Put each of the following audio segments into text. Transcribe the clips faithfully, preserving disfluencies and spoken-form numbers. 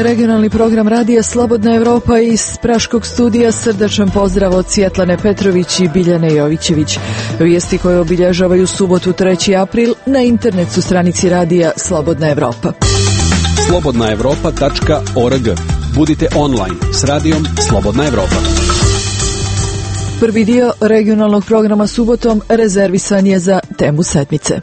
je regionalni program radija Slobodna Evropa iz Praškog studija. Srdačan pozdrav od Svjetlane Petrović i Biljane Jovićević. Vijesti koje obilježavaju subotu treći april na internet su stranici radija Slobodna Evropa. slobodna evropa tačka org. Budite online s radijom Slobodna Evropa. Prvi dio regionalnog programa subotom rezervisan je za temu sedmice.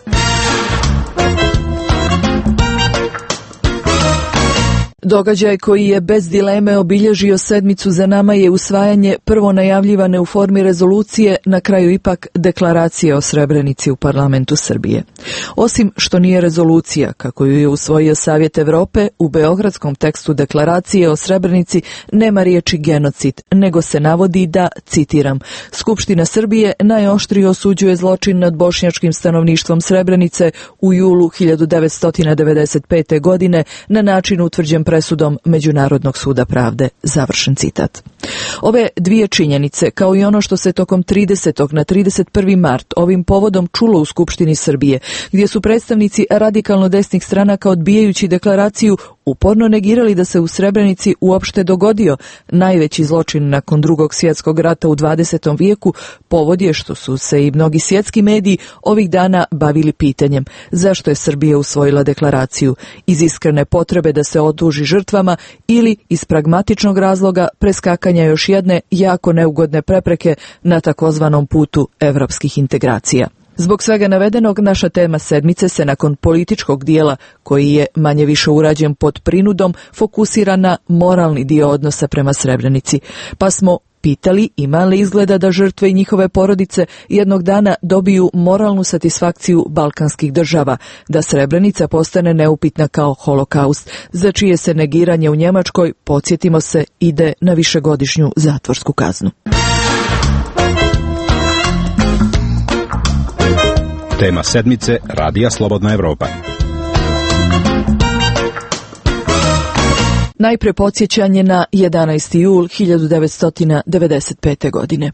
Događaj koji je bez dileme obilježio sedmicu za nama je usvajanje prvo najavljivane u formi rezolucije, na kraju ipak deklaracije o Srebrenici u parlamentu Srbije. Osim što nije rezolucija, kako ju je usvojio Savjet Evrope, u beogradskom tekstu deklaracije o Srebrenici nema riječi genocid, nego se navodi da, citiram, Skupština Srbije najoštrije osuđuje zločin nad bošnjačkim stanovništvom Srebrenice u julu hiljadu devetsto devedeset pete. godine na način utvrđen presudom Međunarodnog suda pravde. Završen citat. Ove dvije činjenice, kao i ono što se tokom tridesetog na trideset prvi mart ovim povodom čulo u Skupštini Srbije, gdje su predstavnici radikalno desnih stranaka odbijajući deklaraciju uporno negirali da se u Srebrenici uopšte dogodio najveći zločin nakon Drugog svjetskog rata u dvadesetom vijeku, povod je što su se i mnogi svjetski mediji ovih dana bavili pitanjem zašto je Srbija usvojila deklaraciju, iz iskrene potrebe da se oduži žrtvama ili iz pragmatičnog razloga preskakanja još jedne jako neugodne prepreke na takozvanom putu evropskih integracija. Zbog svega navedenog, naša tema sedmice se nakon političkog dijela, koji je manje više urađen pod prinudom, fokusira na moralni dio odnosa prema Srebrenici, pa smo pitali ima li izgleda da žrtve i njihove porodice jednog dana dobiju moralnu satisfakciju balkanskih država, da Srebrenica postane neupitna kao holokaust, za čije se negiranje u Njemačkoj, podsjetimo se, ide na višegodišnju zatvorsku kaznu. Tema sedmice radija Slobodna Evropa. Najpre podsjećanje na jedanaesti jul hiljadu devetsto devedeset pete. godine.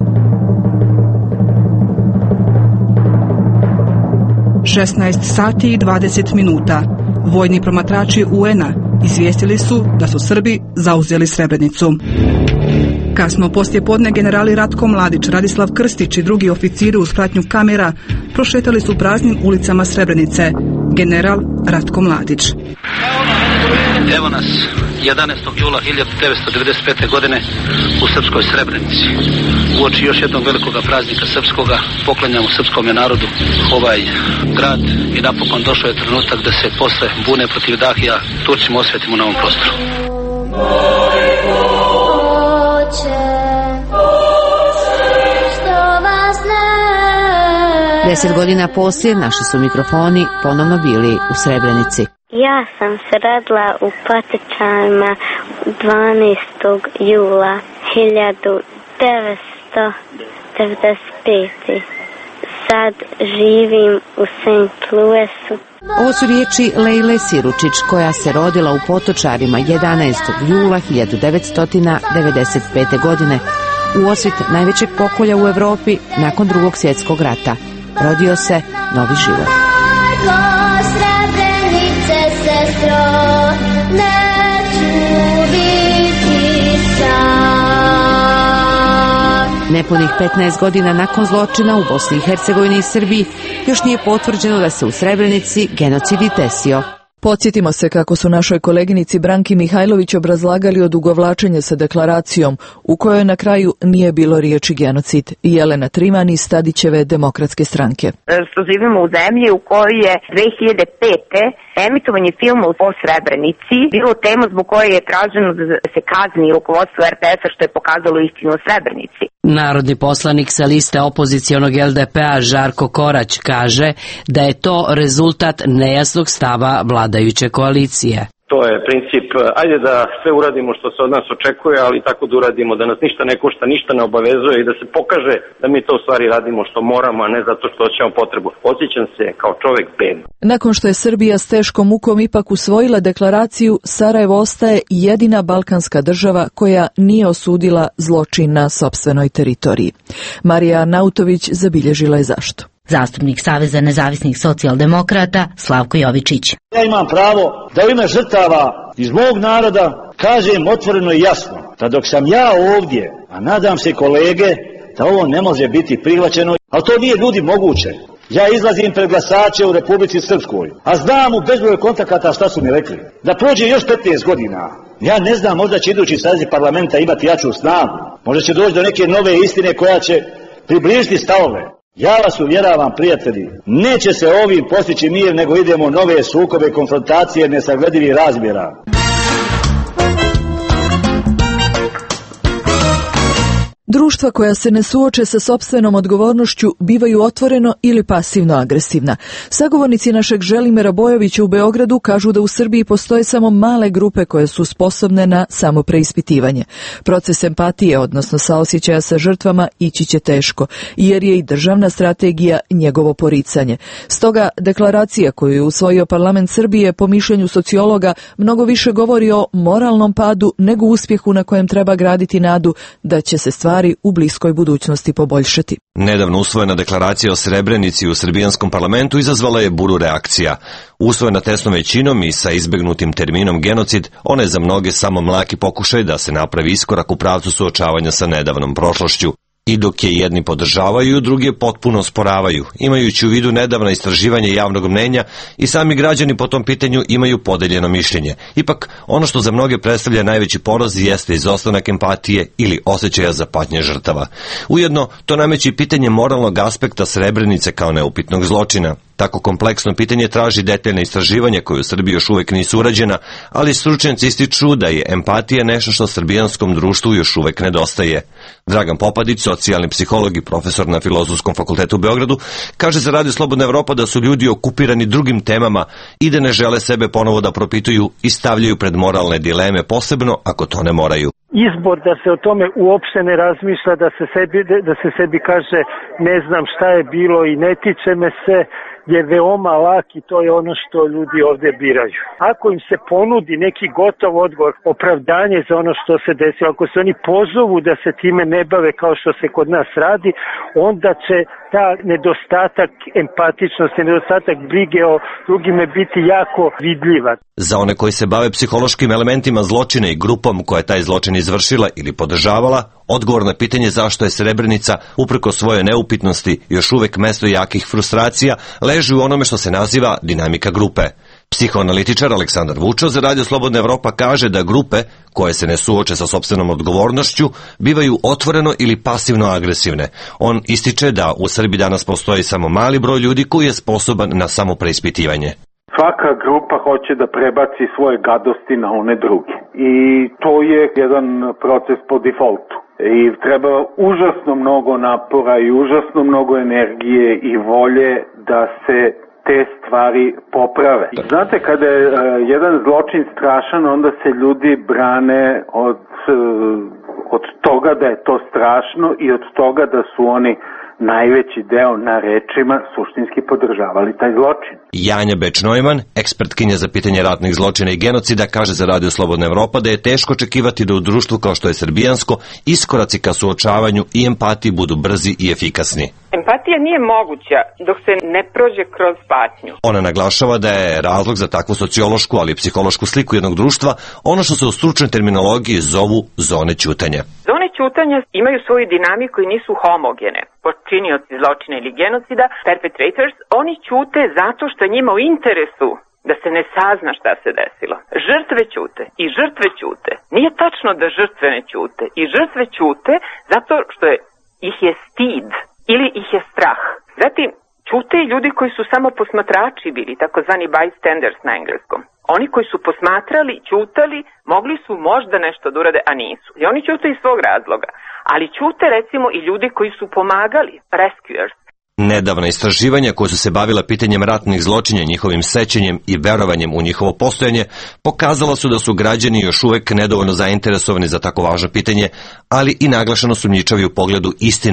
šesnaest sati i dvadeset minuta. Vojni promatrači U N-a izvijestili su da su Srbi zauzeli Srebrenicu. Kasno poslije podne generali Ratko Mladić, Radislav Krstić i drugi oficiri uz pratnju kamera prošetali su praznim ulicama Srebrenice. General Ratko Mladić. Evo nas jedanaestog jula hiljadu devetsto devedeset pete. godine u srpskoj Srebrenici. Uoči još jednog velikog praznika srpskoga poklanjamo srpskom narodu ovaj grad i napokon došao je trenutak da se posle bune protiv Dahija Turcima osvetimo na ovom prostoru. Deset godina poslije naši su mikrofoni ponovno bili u Srebrenici. Ja sam se rodila u Potočarima dvanaestog jula hiljadu devetsto devedeset pete. Sad živim u Saint Louisu. Ovo su riječi Lejle Siručić, koja se rodila u Potočarima jedanaestog jula hiljadu devetsto devedeset pete. godine u osvit najvećeg pokolja u Evropi nakon Drugog svjetskog rata. Rodio se novi život. Nepunih petnaest godina nakon zločina u Bosni i Hercegovini i Srbiji još nije potvrđeno da se u Srebrenici genocid i desio. Podsjetimo se kako su našoj koleginici Branki Mihajlović obrazlagali odugovlačenje sa deklaracijom u kojoj na kraju nije bilo riječi genocid. Jelena Triman iz Tadićeve Demokratske stranke. Što živimo u zemlji u kojoj je dve hiljade pete. emitovanje filma o Srebrenici bilo tema zbog koje je traženo da se kazni rukovodstvo R T S-a što je pokazalo istinu o Srebrenici. Narodni poslanik sa liste opozicionog L D P-a Žarko Korać kaže da je to rezultat nejasnog stava vladajuće koalicije. To je princip, ajde da sve uradimo što se od nas očekuje, ali tako da uradimo da nas ništa ne košta, ništa ne obavezuje i da se pokaže da mi to u stvari radimo što moramo, a ne zato što hoćemo potrebu. Osjećam se kao čovjek bedno. Nakon što je Srbija s teškom mukom ipak usvojila deklaraciju, Sarajevo ostaje jedina balkanska država koja nije osudila zločin na sopstvenoj teritoriji. Marija Arnautović zabilježila je zašto. Zastupnik Saveza nezavisnih socijaldemokrata Slavko Jovičić. Ja imam pravo da u ime žrtava iz mog naroda, kažem otvoreno i jasno, da dok sam ja ovdje, a nadam se kolege, da ovo ne može biti prihvaćeno, ali to nije ljudi moguće. Ja izlazim pred glasače u Republici Srpskoj, a znam u bezbroj kontakata šta su mi rekli. Da prođe još petnaest godina. Ja ne znam, možda će idući saziv parlamenta imati jaču snagu. Možda će doći do neke nove istine koja će približiti stavove. Ja vas uvjeravam, prijatelji, neće se ovim postići mir, nego idemo nove sukobe, konfrontacije, nesagledivih razmjera. Društva koja se ne suoče sa sopstvenom odgovornošću bivaju otvoreno ili pasivno agresivna. Sagovornici našeg Želimira Bojovića u Beogradu kažu da u Srbiji postoje samo male grupe koje su sposobne na samopreispitivanje. Proces empatije, odnosno saosjećaja sa žrtvama, ići će teško, jer je i državna strategija njegovo poricanje. Stoga deklaracija koju je usvojio parlament Srbije po mišljenju sociologa mnogo više govori o moralnom padu nego uspjehu na kojem treba graditi nadu da će se stvari u bliskoj budućnosti poboljšati. Nedavno usvojena deklaracija o Srebrenici u srbijanskom parlamentu izazvala je buru reakcija. Usvojena tesnom većinom i sa izbegnutim terminom genocid, ona je za mnoge samo mlaki pokušaj da se napravi iskorak u pravcu suočavanja sa nedavnom prošlošću. I dok je jedni podržavaju, drugi je potpuno osporavaju, imajući u vidu nedavna istraživanja javnog mnenja i sami građani po tom pitanju imaju podeljeno mišljenje. Ipak, ono što za mnoge predstavlja najveći poraz jeste izostanak empatije ili osjećaja za patnje žrtava. Ujedno, to nameće pitanje moralnog aspekta Srebrenice kao neupitnog zločina. Tako kompleksno pitanje traži detaljne istraživanja koje u Srbiji još uvek nisu urađena, ali stručnjaci ističu da je empatija nešto što srbijanskom društvu još uvek nedostaje. Dragan Popadić, socijalni psiholog i profesor na Filozofskom fakultetu u Beogradu, kaže za Radio Slobodna Evropa da su ljudi okupirani drugim temama i da ne žele sebe ponovo da propituju i stavljaju pred moralne dileme, posebno ako to ne moraju. Izbor da se o tome uopšte ne razmišlja, da se sebi, da se sebi kaže ne znam šta je bilo i ne tiče me se, je veoma lak i to je ono što ljudi ovdje biraju. Ako im se ponudi neki gotov odgovor, opravdanje za ono što se desilo, ako se oni pozovu da se time ne bave kao što se kod nas radi, onda će ta nedostatak empatičnosti, nedostatak brige o drugime biti jako vidljiva. Za one koji se bave psihološkim elementima zločina i grupom koja je taj zločin izvršila ili podržavala, odgovor na pitanje zašto je Srebrenica, upreko svoje neupitnosti, još uvek mesto jakih frustracija, leži u onome što se naziva dinamika grupe. Psihoanalitičar Aleksandar Vučo za Radio Slobodna Evropa kaže da grupe, koje se ne suoče sa sopstvenom odgovornošću, bivaju otvoreno ili pasivno agresivne. On ističe da u Srbiji danas postoji samo mali broj ljudi koji je sposoban na samopreispitivanje. Svaka grupa hoće da prebaci svoje gadosti na one druge. I to je jedan proces po defaultu. I treba užasno mnogo napora i užasno mnogo energije i volje da se te stvari poprave. Znate, kada je uh, jedan zločin strašan, onda se ljudi brane od, uh, od toga da je to strašno i od toga da su oni najveći deo na rečima suštinski podržavali taj zločin. Janja Beč-Neumann, ekspertkinja za pitanje ratnih zločina i genocida, kaže za Radio Slobodna Evropa da je teško očekivati da u društvu kao što je srbijansko iskoraci ka suočavanju i empatiji budu brzi i efikasni. Empatija nije moguća dok se ne prođe kroz patnju. Ona naglašava da je razlog za takvu sociološku, ali i psihološku sliku jednog društva ono što se u stručnoj terminologiji zovu zone ćutanja. Zone ćutanja imaju svoju dinamiku i nisu homogene. Počinioci zločina ili genocida, perpetrators, oni ćute zato što je njima u interesu da se ne sazna šta se desilo. Žrtve ćute i žrtve ćute. Nije tačno da žrtve ne ćute. I žrtve ćute zato što je, ih je stid ili ih je strah. Zatim, ćute i ljudi koji su samo posmatrači bili, takozvani bystanders na engleskom. Oni koji su posmatrali, ćutali, mogli su možda nešto da urade, a nisu. I oni ćute iz svog razloga. Ali ćute recimo i ljudi koji su pomagali, rescuers. Nedavna istraživanja koja su se bavila pitanjem ratnih zločina, njihovim sećanjem i verovanjem u njihovo postojanje, pokazala su da su građani još uvek nedovoljno zainteresovani za tako važno pitanje, ali i naglašeno sumnjičavi u pogledu istine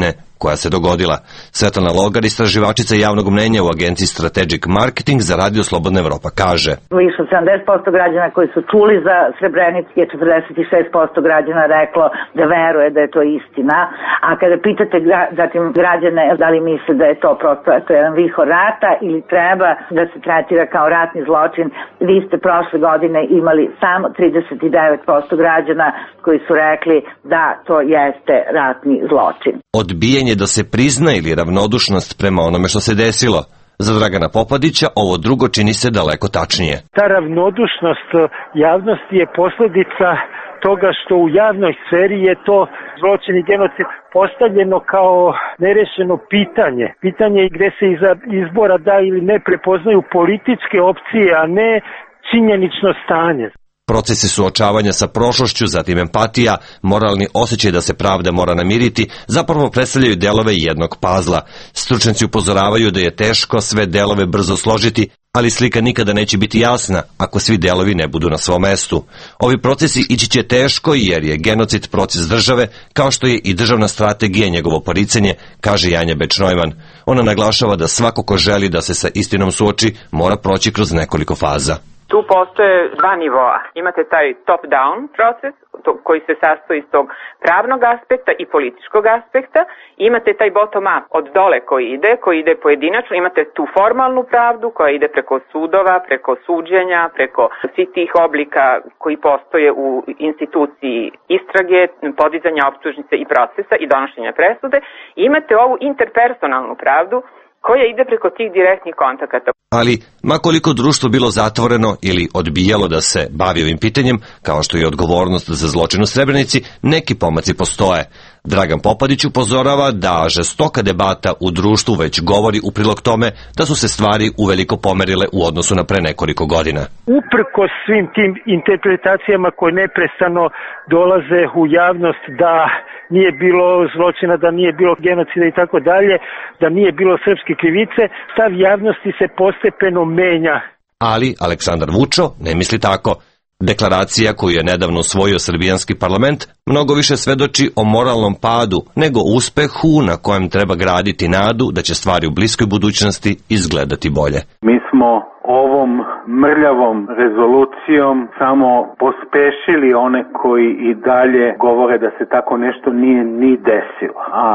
koja se dogodila. Svetlana Logar, istraživačica javnog mnenja u agenciji Strategic Marketing za Radio Slobodna Evropa, kaže: Više od sedamdeset posto građana koji su čuli za Srebrenicu je četrdeset šest posto građana reklo da veruje da je to istina, a kada pitate zatim građane da li misle da je to prosto to je jedan vihor rata ili treba da se tretira kao ratni zločin, vi ste prošle godine imali samo trideset devet posto građana koji su rekli da to jeste ratni zločin. Odbijanje da se prizna ili ravnodušnost prema onome što se desilo. Za Dragana Popadića ovo drugo čini se daleko tačnije. Ta ravnodušnost javnosti je posljedica toga što u javnoj sferi je to zločin i genocid postavljeno kao nerešeno pitanje. Pitanje gdje se iza izbora da ili ne prepoznaju političke opcije, a ne činjenično stanje. Procesi suočavanja sa prošlošću, zatim empatija, moralni osjećaj da se pravda mora namiriti, zapravo predstavljaju delove jednog pazla. Stručnjaci upozoravaju da je teško sve delove brzo složiti, ali slika nikada neće biti jasna ako svi delovi ne budu na svom mestu. Ovi procesi ići će teško jer je genocid proces države, kao što je i državna strategija njegovo poricanje, kaže Janja Bečnojman. Ona naglašava da svako ko želi da se sa istinom suoči mora proći kroz nekoliko faza. Tu postoje dva nivoa. Imate taj top-down proces koji se sastoji iz tog pravnog aspekta i političkog aspekta. Imate taj bottom-up od dole koji ide, koji ide pojedinačno. Imate tu formalnu pravdu koja ide preko sudova, preko suđenja, preko svih tih oblika koji postoje u instituciji istrage, podizanja optužnice i procesa i donošenja presude. Imate ovu interpersonalnu pravdu koja ide preko tih direktnih kontakata. Ali, makoliko društvo bilo zatvoreno ili odbijalo da se bavi ovim pitanjem, kao što je odgovornost za zločin u Srebrenici, neki pomaci postoje. Dragan Popadić upozorava da žestoka debata u društvu već govori u prilog tome da su se stvari uveliko pomerile u odnosu na pre nekoliko godina. Uprkos svim tim interpretacijama koje neprestano dolaze u javnost da nije bilo zločina, da nije bilo genocida i tako dalje, da nije bilo srpske krivice, stav javnosti se postepeno menja. Ali Aleksandar Vučo ne misli tako. Deklaracija koju je nedavno usvojio srbijanski parlament mnogo više svedoči o moralnom padu nego uspehu na kojem treba graditi nadu da će stvari u bliskoj budućnosti izgledati bolje. Mi smo ovom mrljavom rezolucijom samo pospešili one koji i dalje govore da se tako nešto nije ni desilo. A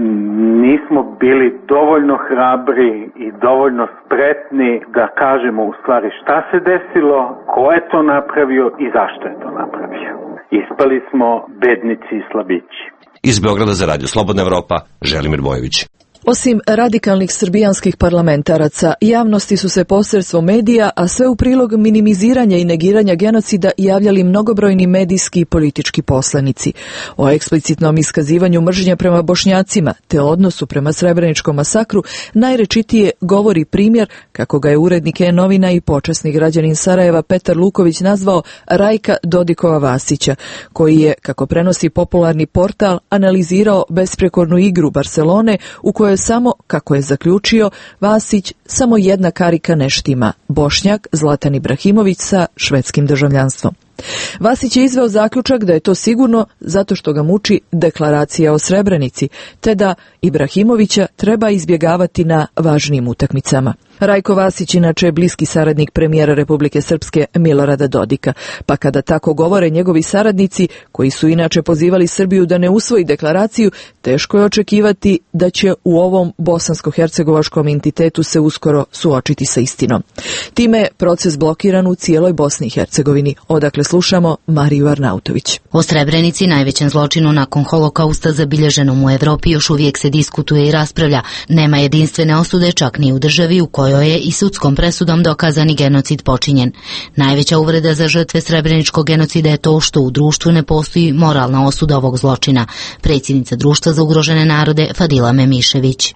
nismo bili dovoljno hrabri i dovoljno spretni da kažemo u stvari šta se desilo, ko je to napravio i zašto je to napravio. Ispali smo bednici i slabići. Iz Beograda za Radio Slobodna Evropa, Želimir Bojović. Osim radikalnih srbijanskih parlamentaraca, javnosti su se posredstvom medija, a sve u prilog minimiziranja i negiranja genocida javljali mnogobrojni medijski i politički poslanici. O eksplicitnom iskazivanju mržnje prema Bošnjacima te odnosu prema Srebreničkom masakru najrečitije govori primjer kako ga je urednik E-novina i počasni građanin Sarajeva Petar Luković nazvao Rajka Dodikova Vasića, koji je, kako prenosi popularni portal, analizirao besprekornu igru Barcelone u kojoj je samo, kako je zaključio, Vasić samo jedna karika ne štima, Bošnjak Zlatan Ibrahimović sa švedskim državljanstvom. Vasić je izveo zaključak da je to sigurno zato što ga muči deklaracija o Srebrenici, te da Ibrahimovića treba izbjegavati na važnijim utakmicama. Rajko Vasić inače je bliski saradnik premijera Republike Srpske Milorada Dodika, pa kada tako govore njegovi saradnici, koji su inače pozivali Srbiju da ne usvoji deklaraciju, teško je očekivati da će u ovom bosansko-hercegovačkom entitetu se uskoro suočiti sa istinom. Time je proces blokiran u cijeloj Bosni i Hercegovini, odakle slušamo Mariju Arnautović. O Srebrenici, najvećem zločinu nakon holokausta zabilježenom u Evropi, još uvijek se diskutuje i raspravlja. Nema jedinstvene osude čak ni u državi u kojoj je i sudskom presudom dokazani genocid počinjen. Najveća uvreda za žrtve Srebreničkog genocida je to što u društvu ne postoji moralna osuda ovog zločina. Predsjednica Društva za ugrožene narode Fadila Memišević.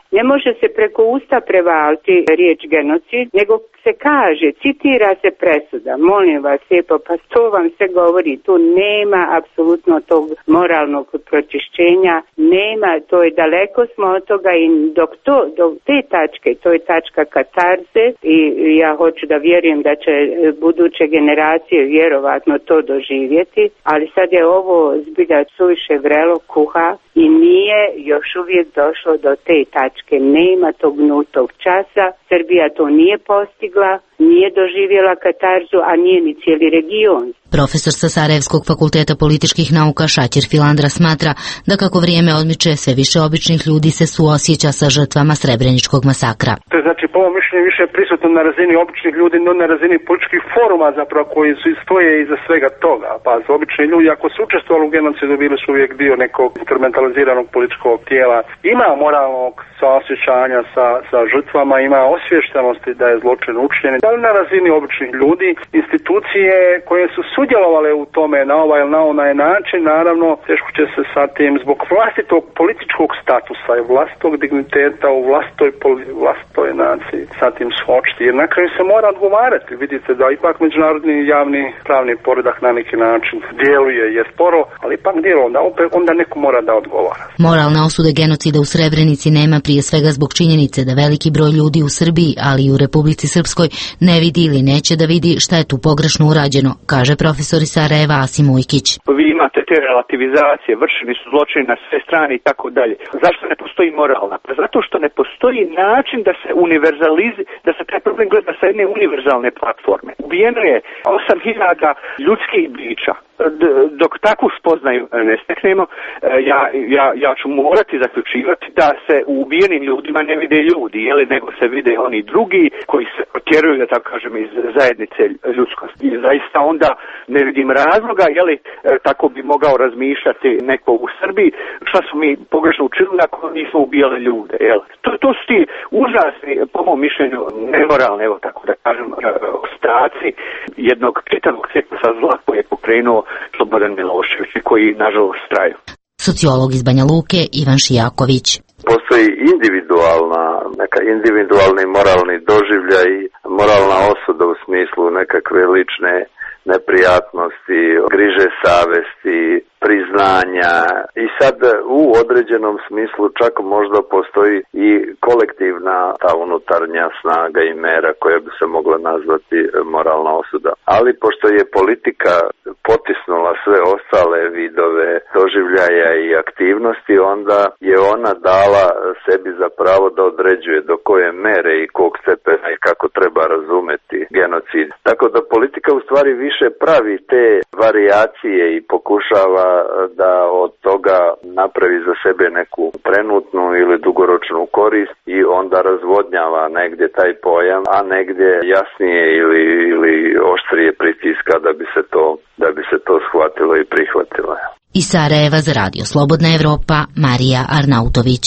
Ne može se preko usta prevaliti riječ genocid, nego se kaže, citira se presuda. Molim vas lijepo, pa to vam se govori, tu nema apsolutno tog moralnog pročišćenja, nema, to je daleko smo od toga i dok to, do te tačke, to je tačka katarze i ja hoću da vjerujem da će buduće generacije vjerovatno to doživjeti, ali sad je ovo zbilja suviše vrelo kuha i nije još uvijek došlo do te tačke, nema tog nultog časa, Srbija to nije postigla, nije doživjela katarzu, a nije ni cijeli region. Profesor sa Sarajevskog fakulteta političkih nauka Šaćer Filandra smatra da kako vrijeme odmiče, sve više običnih ljudi se suosjeća sa žrtvama Srebreničkog masakra. To je znači po ovom mišljenju više prisutno na razini običnih ljudi, no na razini političkih foruma zapravo koji su stoje iza svega toga. Pa obični ljudi ako su učestvovali u genocidu bili su uvijek dio nekog instrumentaliziranog političkog tijela. Ima moralnog saosjećanja sa, sa žrtvama, ima osviještenosti da je zločin učinjen. Da li na razini običnih ljudi, institucije koje su sudjelovale u tome na ovaj ili na onaj način, naravno teško će se sa tim zbog vlastitog političkog statusa i vlastitog digniteta u vlastitoj, vlastitoj naciji sa tim suočiti. Jer na kraju se mora odgovarati. Vidite da ipak međunarodni javni pravni poredak na neki način djeluje, je sporo, ali ipak djeluje, onda, opet, onda neko mora da odgovara. Moralne osude genocida u Srebrenici nema prije svega zbog činjenice da veliki broj ljudi u Srbiji, ali i u Republici Srpskoj, ne vidi ili neće da vidi šta je tu pogrešno urađeno, kaže profesor iz Sarajeva Asim Ujkić. Vi imate te relativizacije, vršeni su zločini na sve strane i tako dalje. Zašto ne postoji moralna? Pa zato što ne postoji način da se univerzalizi, da se taj problem gleda sa jedne univerzalne platforme. Ubijeno je osam hiljada ljudskih bića. Dok takvu spoznaju ne steknemo, ja, ja, ja ću morati zaključivati da se u ubijenim ljudima ne vide ljudi, jeli, nego se vide oni drugi koji se otjeruju, da tako kažem, iz zajednice ljudskosti. I zaista onda ne vidim razloga, jeli, tako bi mogao razmišljati neko u Srbiji, šta su mi pogrešno učinili ako nismo ubijali ljude, jeli. To, to su ti užasni, po mom mišljenju, nemoralni, evo tako da kažem, ostaci jednog čitavog ciklusa zla koji je pokrenuo Slobodan Milošević koji nažalost traju. Sociolog iz Banja Luke Ivan Šijaković. Postoji individualna, neka individualni moralni doživljaj, moralna osuda u smislu nekakve lične neprijatnosti, griže savesti, priznanja i sad u određenom smislu čak možda postoji i kolektivna ta unutarnja snaga i mera koja bi se mogla nazvati moralna osuda. Ali pošto je politika potisnula sve ostale vidove doživljaja i aktivnosti, onda je ona dala sebi za pravo da određuje do koje mere i kog stepena i kako treba razumeti genocid. Tako da politika u stvari više pravi te varijacije i pokušava da od toga napravi za sebe neku trenutnu ili dugoročnu korist i onda razvodnjava negdje taj pojam, a negdje jasnije ili, ili oštrije pritiska da bi se to, da bi se to shvatilo i prihvatilo. Iz Sarajeva za Radio Slobodna Evropa, Marija Arnautović.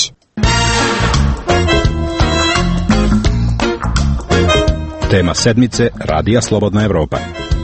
Tema sedmice Radija Slobodna Evropa.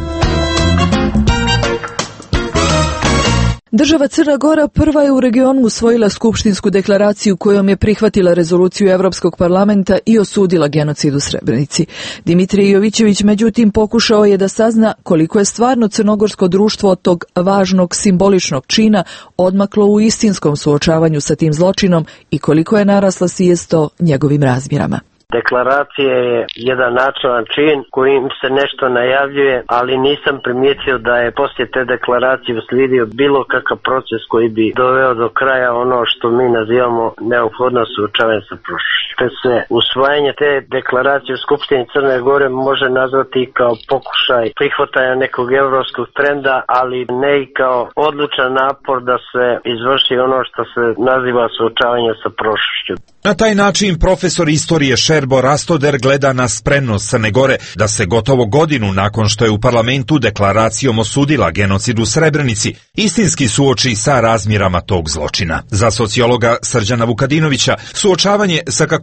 Država Crna Gora prva je u regionu usvojila skupštinsku deklaraciju kojom je prihvatila rezoluciju Evropskog parlamenta i osudila genocid u Srebrenici. Dimitrij Jovićević međutim pokušao je da sazna koliko je stvarno crnogorsko društvo od tog važnog simboličnog čina odmaklo u istinskom suočavanju sa tim zločinom i koliko je narasla svijest o njegovim razmjerama. Deklaracija je jedan načelan čin kojim se nešto najavljuje, ali nisam primijetio da je poslije te deklaracije uslijedio bilo kakav proces koji bi doveo do kraja ono što mi nazivamo neophodno suočavanje sa prošlošću. Te se usvajanje te deklaracije u Skupštini Crne Gore može nazvati kao pokušaj prihvatanja nekog evropskog trenda, ali ne i kao odlučan napor da se izvrši ono što se naziva suočavanje sa prošlošću. Na taj način profesor istorije Šerbo Rastoder gleda na spremnost Crne Gore da se gotovo godinu nakon što je u parlamentu deklaracijom osudila genocid u Srebrenici, istinski suoči sa razmjerama tog zločina. Za sociologa Srđana Vukadinovića suočavanje sa kako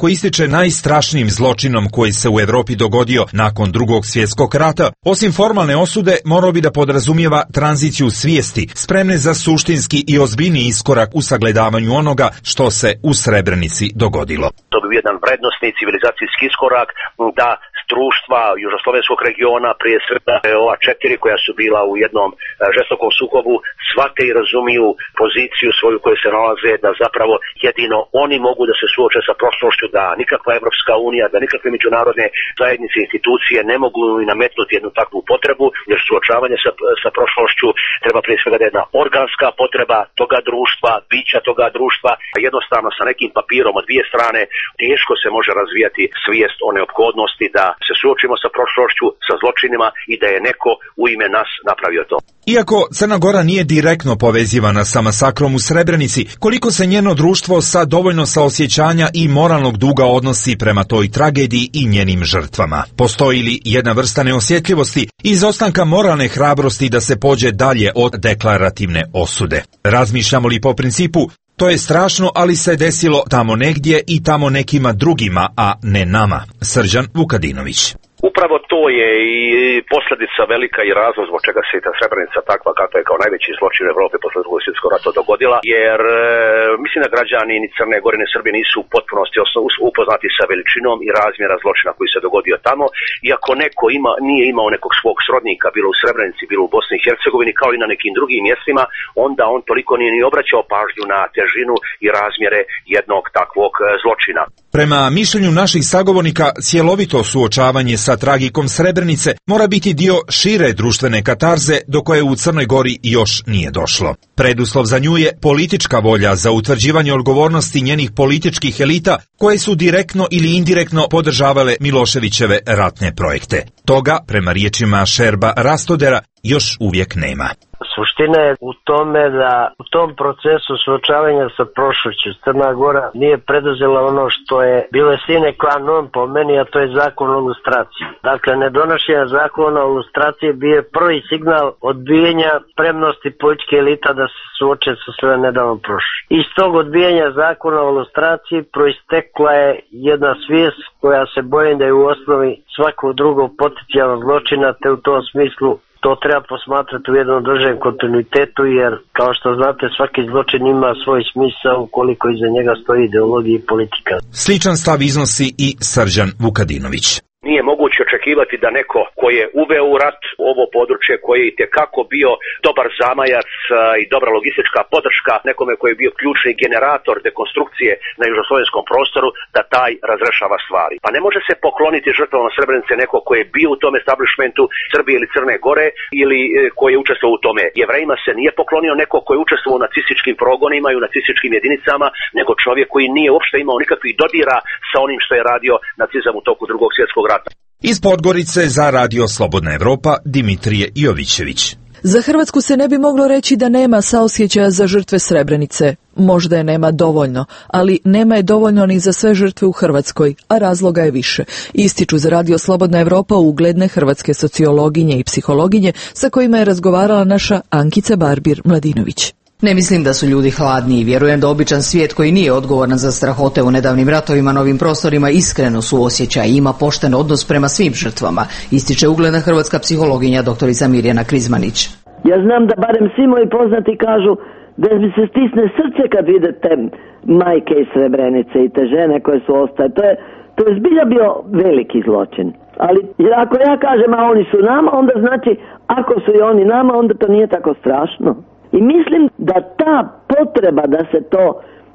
kako ističe najstrašnijim zločinom koji se u Evropi dogodio nakon drugog svjetskog rata, osim formalne osude morao bi da podrazumijeva tranziciju svijesti, spremne za suštinski i ozbiljni iskorak u sagledavanju onoga što se u Srebrenici dogodilo. To bi bio jedan vrednosni civilizacijski iskorak da društva južnoslovenskog regiona, prije svega ova četiri koja su bila u jednom žestokom sukobu, shvate i razumiju poziciju svoju koju se nalaze, da zapravo jedino oni mogu da se suoče sa prošlošću, da nikakva Evropska unija, da nikakve međunarodne zajednice, institucije ne mogu i nametnuti jednu takvu potrebu, jer suočavanje sa, sa prošlošću treba prije svega da je jedna organska potreba toga društva, bića toga društva, a jednostavno sa nekim papirom od dvije strane teško se može razvijati svijest o neophodnosti da se suočimo sa prošlošću, sa zločinima i da je neko u ime nas napravio to. Iako Crna Gora nije direktno povezivana sa masakrom u Srebrenici, koliko se njeno društvo sa dovoljno saosjećanja i moralnog duga odnosi prema toj tragediji i njenim žrtvama? Postoji li jedna vrsta neosjetljivosti i izostanka moralne hrabrosti da se pođe dalje od deklarativne osude? Razmišljamo li po principu to je strašno, ali se desilo tamo negdje i tamo nekima drugima, a ne nama? Srđan Vukadinović. Upravo to je i posljedica velika i razlog zbog čega se ta Srebrenica takva kakva je kao najveći zločin u Evropi posle Drugog svjetskog rata dogodila, jer e, mislim da građani ni Crne Gore ni Srbije nisu u potpunosti upoznati sa veličinom i razmjera zločina koji se dogodio tamo. I ako neko ima, nije imao nekog svog srodnika, bilo u Srebrenici, bilo u Bosni i Hercegovini, kao i na nekim drugim mjestima, onda on toliko nije ni obraćao pažnju na težinu i razmjere jednog takvog zločina. Prema mišljenju naših sagovornika, cjelovito suočavanje sa tragikom Srebrenice mora biti dio šire društvene katarze do koje u Crnoj Gori još nije došlo. Preduslov za nju je politička volja za utvrđivanje odgovornosti njenih političkih elita koje su direktno ili indirektno podržavale Miloševićeve ratne projekte. Toga, prema riječima Šerba Rastodera, još uvijek nema. Suština je u tome da u tom procesu suočavanja sa prošlošću Crna Gora nije preduzela ono što je bilo sine qua non po meni, a to je zakon o lustraciji. Dakle, nedonošenje zakona o lustraciji bio je prvi signal odbijenja spremnosti političke elita da se suoče sa sve nedavnom prošlošću. Iz tog odbijanja zakona o lustraciji proistekla je jedna svijest koja se bojim da je u osnovi svakog drugog potencijalnog zločina, te u tom smislu to treba posmatrati u jednom državnom kontinuitetu, jer kao što znate svaki zločin ima svoj smisao ukoliko iza njega stoji ideologija i politika. Sličan stav iznosi i Srđan Vukadinović. Nije moguće očekivati da neko koji je uveo u rat ovo područje, koji je itekako bio dobar zamajac i dobra logistička podrška nekome koji je bio ključni generator dekonstrukcije na južnoslovenskom prostoru, da taj razrešava stvari. Pa ne može se pokloniti žrtvama Srebrenice neko koji je bio u tom establishmentu Srbije ili Crne Gore ili koji je učestvovao u tome. Jevrejima se nije poklonio neko koji je učestvovao u nacističkim progonima i u nacističkim jedinicama, nego čovjek koji nije uopšte imao nikakvih dodira sa onim što je radio nacizam u toku Drugog svjetskog rata. Iz Podgorice za Radio Slobodna Evropa, Dimitrije Jovićević. Za Hrvatsku se ne bi moglo reći da nema saosjećaja za žrtve Srebrenice. Možda je nema dovoljno, ali nema je dovoljno ni za sve žrtve u Hrvatskoj, a razloga je više. Ističu za Radio Slobodna Evropa ugledne hrvatske sociologinje i psihologinje sa kojima je razgovarala naša Ankica Barbir-Mladinović. Ne mislim da su ljudi hladni i vjerujem da običan svijet koji nije odgovoran za strahote u nedavnim ratovima na ovim prostorima iskreno suosjeća i ima pošten odnos prema svim žrtvama, ističe ugledna hrvatska psihologinja doktorica Mirjana Krizmanić. Ja znam da barem svi moji poznati kažu da mi se stisne srce kad vide te majke iz Srebrenice i te žene koje su ostale. To je, to je zbilja bio veliki zločin. Ali ako ja kažem a oni su nama, onda znači ako su i oni nama, onda to nije tako strašno. I mislim da ta potreba da se to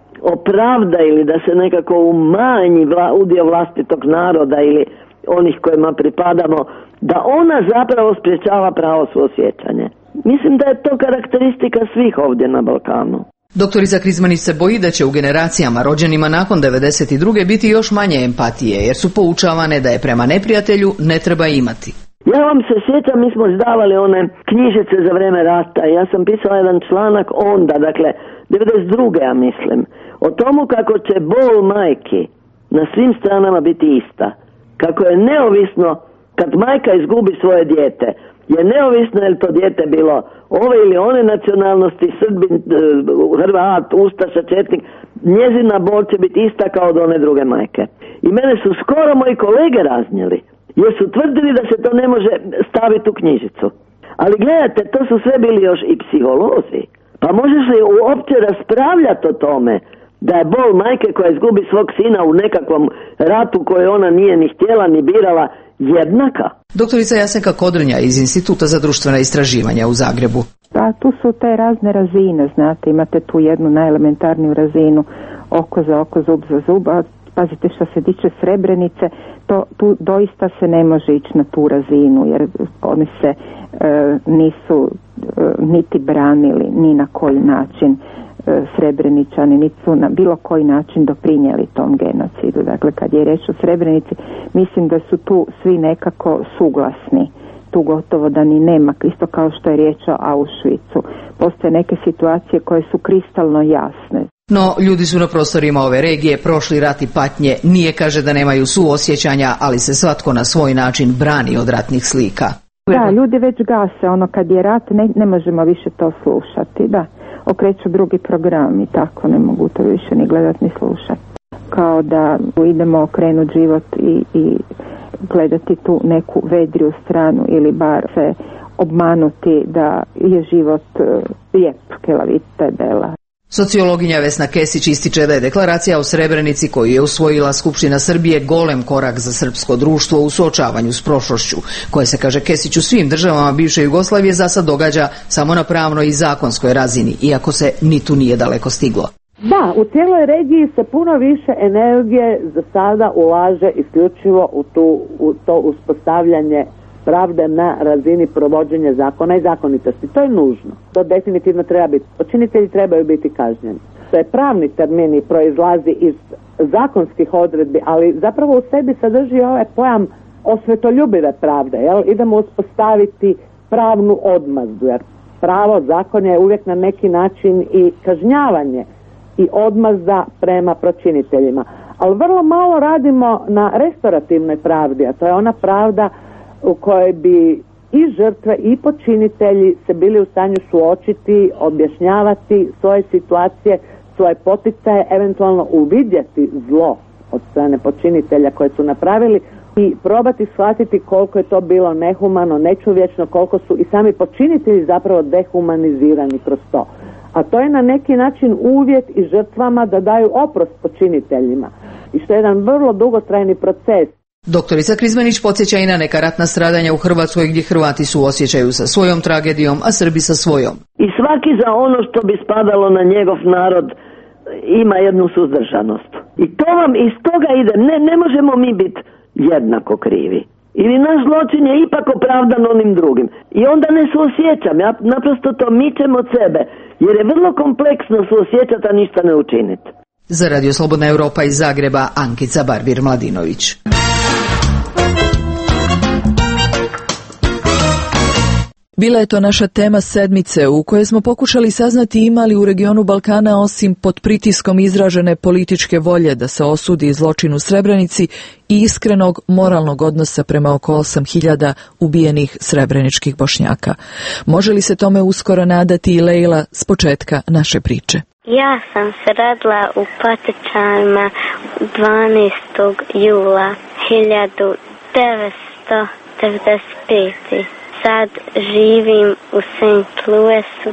opravda ili da se nekako umanji vla, udio vlastitog naroda ili onih kojima pripadamo, da ona zapravo sprječava pravo suosjećanje. Mislim da je to karakteristika svih ovdje na Balkanu. Doktorica Krizmanić se boji da će u generacijama rođenima nakon devedeset druge biti još manje empatije, jer su poučavane da je prema neprijatelju ne treba imati. Ja vam se sjećam, mi smo izdavali one knjižice za vrijeme rata i ja sam pisala jedan članak onda, dakle, devedeset druge ja mislim, o tomu kako će bol majki na svim stranama biti ista. Kako je neovisno kad majka izgubi svoje dijete, je neovisno je li to dijete bilo ove ili one nacionalnosti, Srbin, Hrvat, Ustaša, Četnik, njezina bol će biti ista kao od one druge majke. I mene su skoro moji kolege raznijeli, jer su tvrdili da se to ne može staviti u knjižicu. Ali gledajte, to su sve bili još i psiholozi. Pa možeš li uopće raspravljati o tome da je bol majke koja izgubi svog sina u nekakvom ratu koje ona nije ni htjela ni birala jednaka? Doktorica Jasenka Kodrnja iz Instituta za društvena istraživanja u Zagrebu. Pa tu su te razne razine, znate, imate tu jednu najelementarniju razinu oko za oko, zub za zub, a pazite što se tiče Srebrenice, to tu doista se ne može ići na tu razinu, jer oni se e, nisu e, niti branili ni na koji način e, Srebreničani, niti su na bilo koji način doprinijeli tom genocidu. Dakle, kad je reč o Srebrenici, mislim da su tu svi nekako suglasni. Tu gotovo da ni nema, isto kao što je riječ o Auschwitzu. Postoje neke situacije koje su kristalno jasne. No, ljudi su na prostorima ove regije prošli rat i patnje, nije kaže da nemaju suosjećanja, ali se svatko na svoj način brani od ratnih slika. Da, ljudi već gase, ono kad je rat ne, ne možemo više to slušati, da. Okreću drugi program i tako, ne mogu to više ni gledati ni slušati. Kao da idemo okrenuti život i, i gledati tu neku vedriju stranu ili bar se obmanuti da je život lijep, kelavita je bela. Sociologinja Vesna Kesić ističe da je deklaracija o Srebrenici koju je usvojila Skupština Srbije golem korak za srpsko društvo u suočavanju s prošlošću, koje se, kaže Kesić, u svim državama bivše Jugoslavije za sad događa samo na pravnoj i zakonskoj razini, iako se ni tu nije daleko stiglo. Da, u cijeloj regiji se puno više energije za sada ulaže isključivo u, tu, u to uspostavljanje pravde na razini provođenja zakona i zakonitosti. To je nužno. To definitivno treba biti. Počinitelji trebaju biti kažnjeni. To je pravni termin i proizlazi iz zakonskih odredbi, ali zapravo u sebi sadrži ovaj pojam osvetoljubive pravde. Jel? Idemo uspostaviti pravnu odmazdu, jer pravo, zakon je uvijek na neki način i kažnjavanje i odmazda prema počiniteljima. Ali vrlo malo radimo na restaurativnoj pravdi, a to je ona pravda u kojoj bi i žrtve i počinitelji se bili u stanju suočiti, objašnjavati svoje situacije, svoje poticaje, eventualno uvidjeti zlo od strane počinitelja koje su napravili i probati shvatiti koliko je to bilo nehumano, nečovječno, koliko su i sami počinitelji zapravo dehumanizirani kroz to. A to je na neki način uvjet i žrtvama da daju oprost počiniteljima. I što je jedan vrlo dugotrajni proces. Doktorica Krizmanić podsjeća i na neka ratna stradanja u Hrvatskoj gdje Hrvati suosjećaju sa svojom tragedijom, a Srbi sa svojom. I svaki za ono što bi spadalo na njegov narod ima jednu suzdržanost. I to vam iz toga ide. Ne, ne možemo mi biti jednako krivi. Ili naš zločin je ipak opravdan onim drugim. I onda ne suosjećam. Ja naprosto to mičem od sebe. Jer je vrlo kompleksno suosjećati, a ništa ne učiniti. Za Radio Slobodna Europa iz Zagreba, Ankica Barbir-Mladinović. Bila je to naša tema sedmice u kojoj smo pokušali saznati ima li u regionu Balkana osim pod pritiskom izražene političke volje da se osudi zločin u Srebrenici i iskrenog moralnog odnosa prema oko osam hiljada ubijenih srebreničkih Bošnjaka. Može li se tome uskoro nadati i Lejla s početka naše priče? Ja sam se radila u Patičanima dvanaestog jula hiljadu devetsto devedeset pete. Sad živim u Saint Louisu.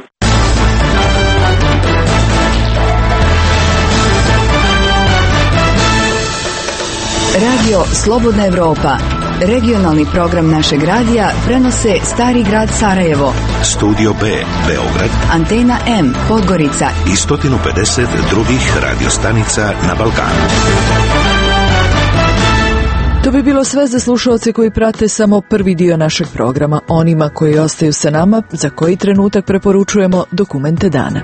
Radio Slobodna Europa, regionalni program našeg radija, prenose Stari grad Sarajevo, Studio B, Beograd, Antena M, Podgorica i sto pedeset drugih radiostanica na Balkanu. To bi bilo sve za slušalce koji prate samo prvi dio našeg programa. Onima koji ostaju sa nama, za koji trenutak preporučujemo Dokumente dana.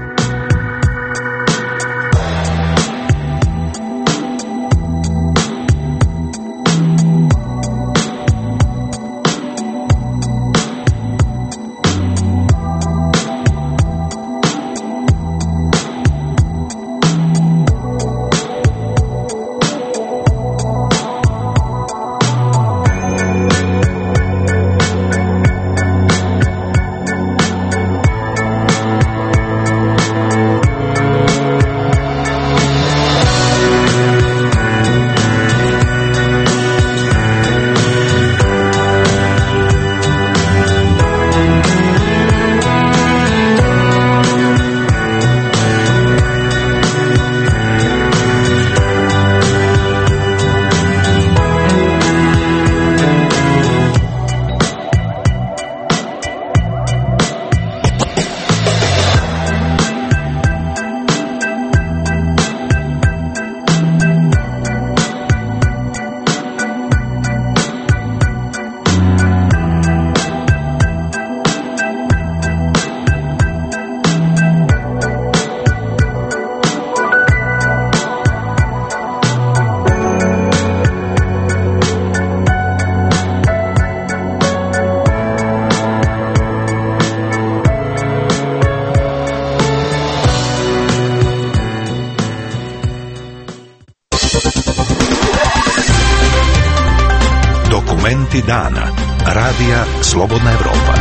Dokumenti dana. Radija Slobodna Evropa.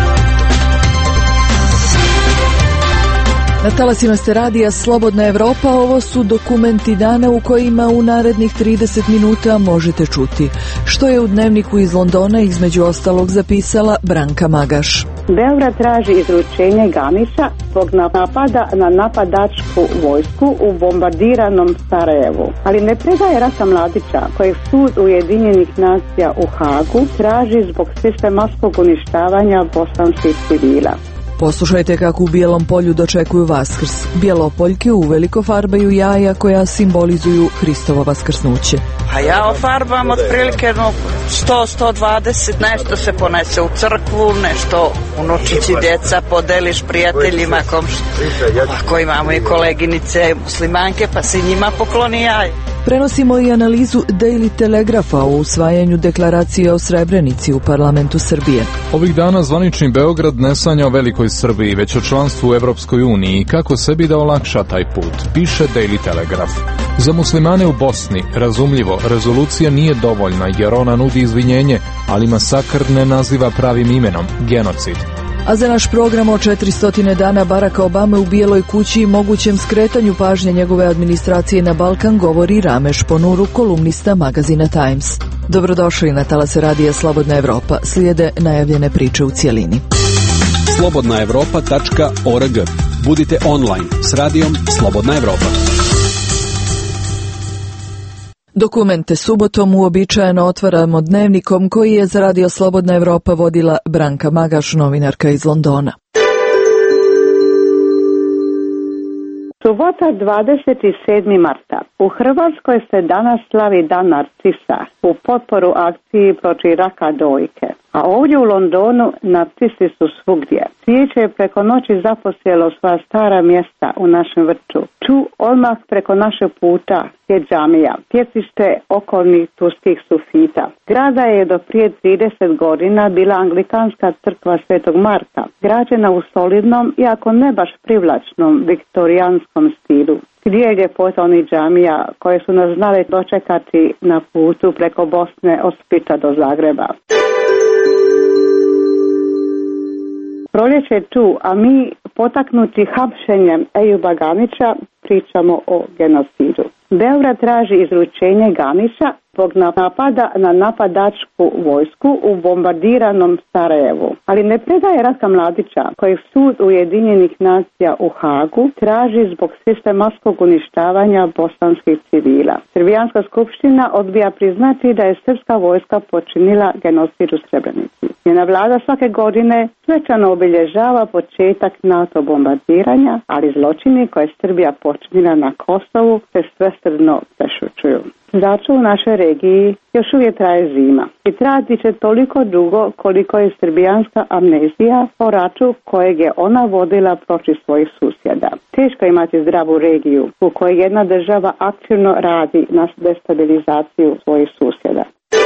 Na talasima ste radija Slobodna Evropa, ovo su dokumenti dana u kojima u narednih trideset minuta možete čuti što je u dnevniku iz Londona između ostalog zapisala Branka Magaš. Beograd traži izručenje Ganića zbog napada na napadačku vojsku u bombardiranom Sarajevu, ali ne predaje Ratka Mladića kojeg sud Ujedinjenih nacija u Hagu traži zbog sistematskog uništavanja bosanskih civila. Poslušajte kako u Bijelom polju dočekuju Vaskrs. Bjelopoljke uveliko farbaju jaja koja simbolizuju Hristovo vaskrsnuće. A ja ofarbam otprilike no, sto do sto dvadeset, nešto se ponese u crkvu, nešto unučići djeca podeliš prijateljima, komši. Ako imamo i koleginice muslimanke, pa se njima pokloni jaja. Prenosimo i analizu Daily Telegrafa o usvajanju deklaracije o Srebrenici u parlamentu Srbije. Ovih dana zvanični Beograd ne sanja o velikoj Srbiji, već o članstvu u Evropskoj uniji i kako sebi da olakša taj put, piše Daily Telegraph. Za muslimane u Bosni, razumljivo, rezolucija nije dovoljna jer ona nudi izvinjenje, ali masakr ne naziva pravim imenom, genocid. A za naš program o četiristo dana Baracka Obame u Bijeloj kući i mogućem skretanju pažnje njegove administracije na Balkan govori Rameš Ponuru, kolumnista magazina Times. Dobrodošli na talase radija Slobodna Evropa. Slijede najavljene priče u cijelini. slobodna evropa tačka org. Budite online s radijom Slobodna Evropa. Dokumente subotom uobičajeno otvaramo dnevnikom koji je za radio Slobodna Evropa vodila Branka Magaš, novinarka iz Londona. Subota dvadeset sedmog marta. U Hrvatskoj se danas slavi Dan narcisa u potporu akciji protiv raka dojke. A ovdje u Londonu narcisi su svugdje. Cvijeće je preko noći zaposjelo sva stara mjesta u našem vrtu. Tu odmah preko našeg puta je džamija, pjecište okolnih turskih sufita. Grada je do prije trideset godina bila anglikanska crkva Svetog Marka, građena u solidnom, iako ne baš privlačnom, viktorijanskom stilu. Gdje je ljepota onih džamija koje su nas znali dočekati na putu preko Bosne od Splita do Zagreba. Proljeće je tu, a mi potaknuti hapšenjem Ejuba Ganića pričamo o genocidu. Beograd traži izručenje Ganića zbog napada na napadačku vojsku u bombardiranom Sarajevu, ali ne predaje Ratka Mladića kojeg sud Ujedinjenih nacija u Hagu traži zbog sistematskog uništavanja bosanskih civila. Srbijanska skupština odbija priznati da je srpska vojska počinila genocid u Srebrenici. Njena vlada svake godine svečano obilježava početak NATO bombardiranja, ali zločini koje je Srbija počinila na Kosovu se svesrdno prešućuju. Zato u našoj regiji još uvijek traje zima i trajati će toliko dugo koliko je srbijanska amnezija o ratu kojeg je ona vodila protiv svojih susjeda. Teško imati zdravu regiju u kojoj jedna država aktivno radi na destabilizaciju svojih susjeda.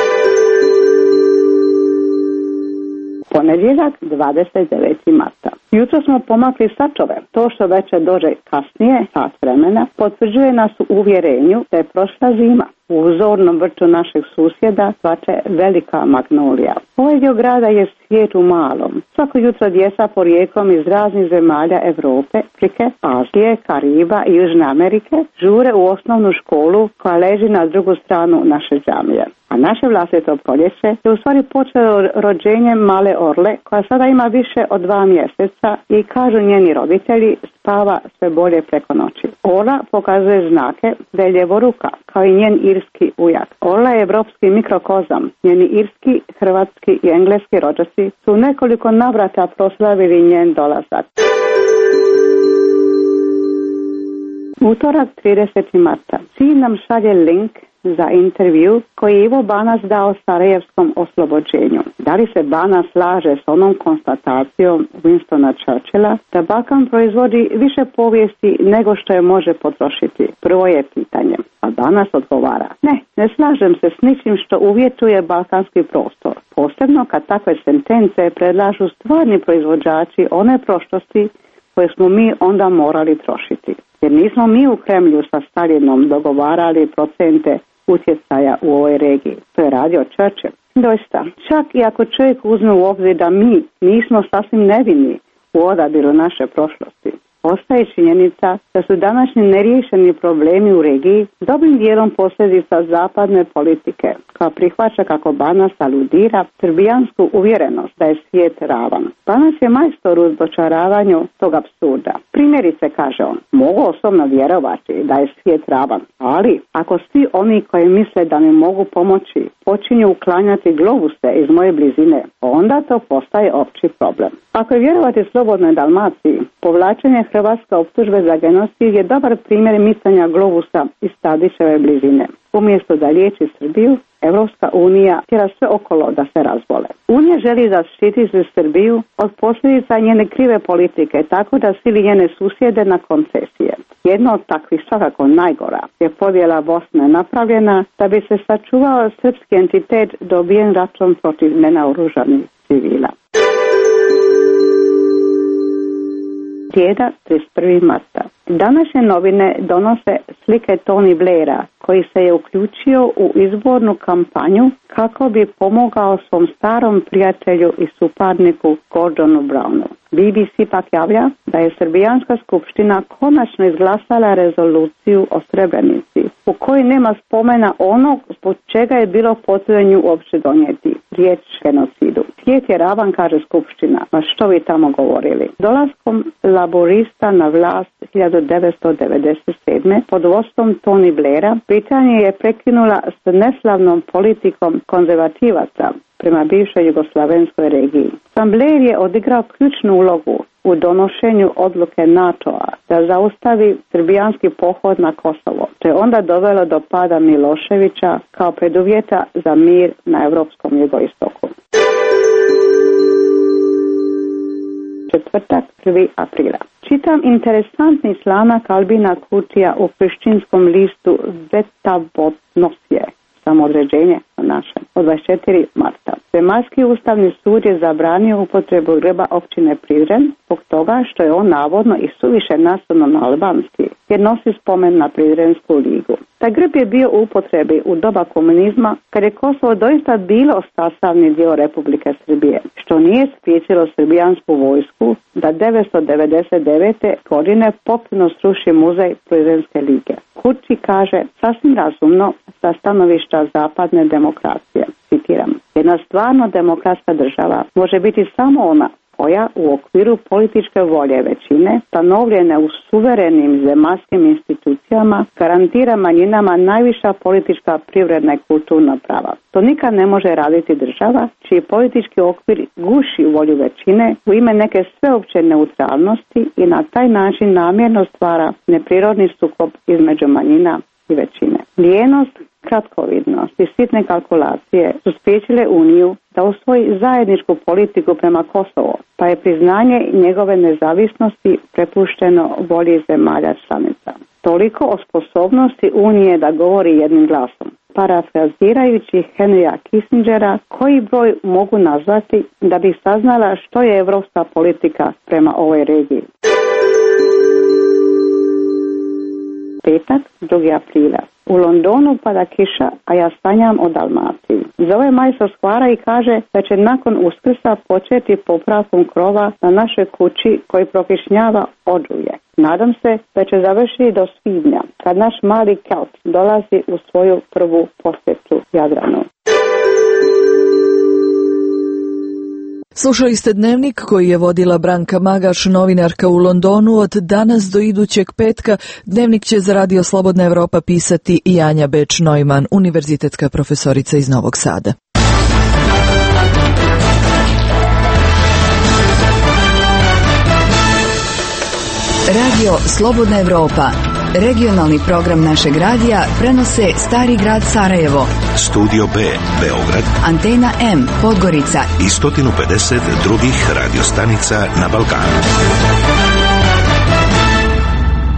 Ponedjeljak dvadeset devetog marta. Jutro smo pomakli satove. To što večer dođe kasnije, sat vremena, potvrđuje nas u uvjerenju da je prošla zima. U uzornom vrtu našeg susjeda cvače velika magnolija. Ovaj dio grada je svijet u malom. Svako jutro djeca porijeklom iz raznih zemalja Europe, Afrike, Azije, Kariba i Južne Amerike žure u osnovnu školu koja leži na drugu stranu naše džamije. A naše vlastito proljeće je u stvari počelo rođenjem male Orle koja sada ima više od dva mjeseca i kažu njeni roditelji spava sve bolje preko noći. Orla pokazuje znake da je ljevoruka kao i njen irski ujak. Orla je evropski mikrokozam. Njeni irski, hrvatski i engleski rođaci su nekoliko navrata proslavili njen dolazak. Utorak tridesetog marta. Sin nam šalje link za intervju koji je Ivo Banac dao sarajevskom oslobođenju. Da li se Banac slaže s onom konstatacijom Winstona Churchilla da Balkan proizvodi više povijesti nego što je može potrošiti? Prvo je pitanje. A Banac odgovara: ne, ne slažem se s ničim što uvjetuje balkanski prostor. Posebno kad takve sentence predlažu stvarni proizvođači one prošlosti koje smo mi onda morali trošiti. Jer nismo mi u Kremlju sa Stalinom dogovarali procente utjecaja u ovoj regiji. To je radio Churchill. Doista, čak i ako čovjek uzme u obzir da mi nismo sasvim nevini u odabiru naše prošlosti, ostaje činjenica da su današnji neriješeni problemi u regiji dobrim dijelom posljedica zapadne politike, koja prihvaća kako Banas aludira srbijansku uvjerenost da je svijet ravan. Banas je majstor u dočaravanju tog apsurda. Primjerice, kaže on, mogu osobno vjerovati da je svijet ravan, ali ako svi oni koji misle da mi mogu pomoći počinju uklanjati globuse iz moje blizine, onda to postaje opći problem. Ako je vjerovati Slobodnoj Dalmaciji, povlačenje hrvatske optužbe za genocid je dobar primjer micanja globusa iz Tadićeve blizine. Umjesto da liječi Srbiju, Evropska unija tjera sve okolo da se razbole. Unija želi zaštititi Srbiju od posljedica njene krive politike, tako da sili njene susjede na koncesije. Jedna od takvih, svakako najgora, je podjela Bosne napravljena da bi se sačuvao srpski entitet dobijen ratom protiv nenaoružanih civila. Srijeda, trideset prvog marta. Današnje novine donose slike Tony Blaira, koji se je uključio u izbornu kampanju kako bi pomogao svom starom prijatelju i suparniku Gordonu Brownu. B B C pak javlja da je Srbijanska skupština konačno izglasala rezoluciju o Srebrenici, u kojoj nema spomena onog zbog čega je bilo potrebno nju uopće donijeti, riječ genocidu. Svijet je ravan, kaže skupština, ma što vi tamo govorili. Dolaskom laborista na vlast hiljadu devetsto devedeset sedme pod vodstvom Tony Blaira, Britanija je prekinula s neslavnom politikom konzervativaca prema bivšoj jugoslavenskoj regiji. Sam Blair je odigrao ključnu ulogu u donošenju odluke NATO-a da zaustavi srbijanski pohod na Kosovo, te onda dovelo do pada Miloševića kao preduvjeta za mir na europskom jugoistoku. Četvrtak, prvi aprila. Čitam interesantni članak Albina Kurtija u prištinskom listu Zetavodnosje, samoodređenje na našem, od dvadeset četvrtog marta. Zemaljski ustavni sud je zabranio upotrebu grba općine Prizren zbog toga što je on navodno i suviše nastavno na albanski, jer nosi spomen na Prizrensku ligu. Taj grb je bio u upotrebi u doba komunizma, kad je Kosovo doista bilo sastavni dio Republike Srbije, što nije spriječilo srbijansku vojsku da devetsto devedeset devete godine potpuno sruši muzej Prizrenske lige. Kurti kaže sasvim razumno sa stanovišta zapadne demokracije. Citiram, jedna stvarno demokratska država može biti samo ona koja u okviru političke volje većine, stanovljene u suverenim zemaljskim institucijama, garantira manjinama najviša politička, privredna i kulturna prava. To nikad ne može raditi država čiji politički okvir guši volju većine u ime neke sveopće neutralnosti i na taj način namjerno stvara neprirodni sukob između manjina i većine. Lijenost, kratkovidnost i sitne kalkulacije su spriječile Uniju da usvoji zajedničku politiku prema Kosovo, pa je priznanje njegove nezavisnosti prepušteno volji zemalja članica. Toliko o sposobnosti Unije da govori jednim glasom. Parafrazirajući Henrya Kissingera, koji broj mogu nazvati da bi saznala što je evropska politika prema ovoj regiji. Petak, drugog aprila. U Londonu pada kiša, a ja sanjam o Dalmaciji. Zove majstor Skvara i kaže da će nakon Uskrsa početi popravkom krova na našoj kući koji prokišnjava oduvijek. Nadam se da će završiti do svibnja, kad naš mali Kelt dolazi u svoju prvu posjetu Jadranu. Slušali ste Dnevnik koji je vodila Branka Magaš, novinarka u Londonu. Od danas do idućeg petka Dnevnik će za Radio Slobodna Evropa pisati i Anja Beč-Neumann, univerzitetska profesorica iz Novog Sada. Radio Slobodna Evropa, regionalni program našeg radija, prenose Stari grad Sarajevo, Studio B, Beograd, Antena M, Podgorica i sto pedeset drugih radiostanica na Balkanu.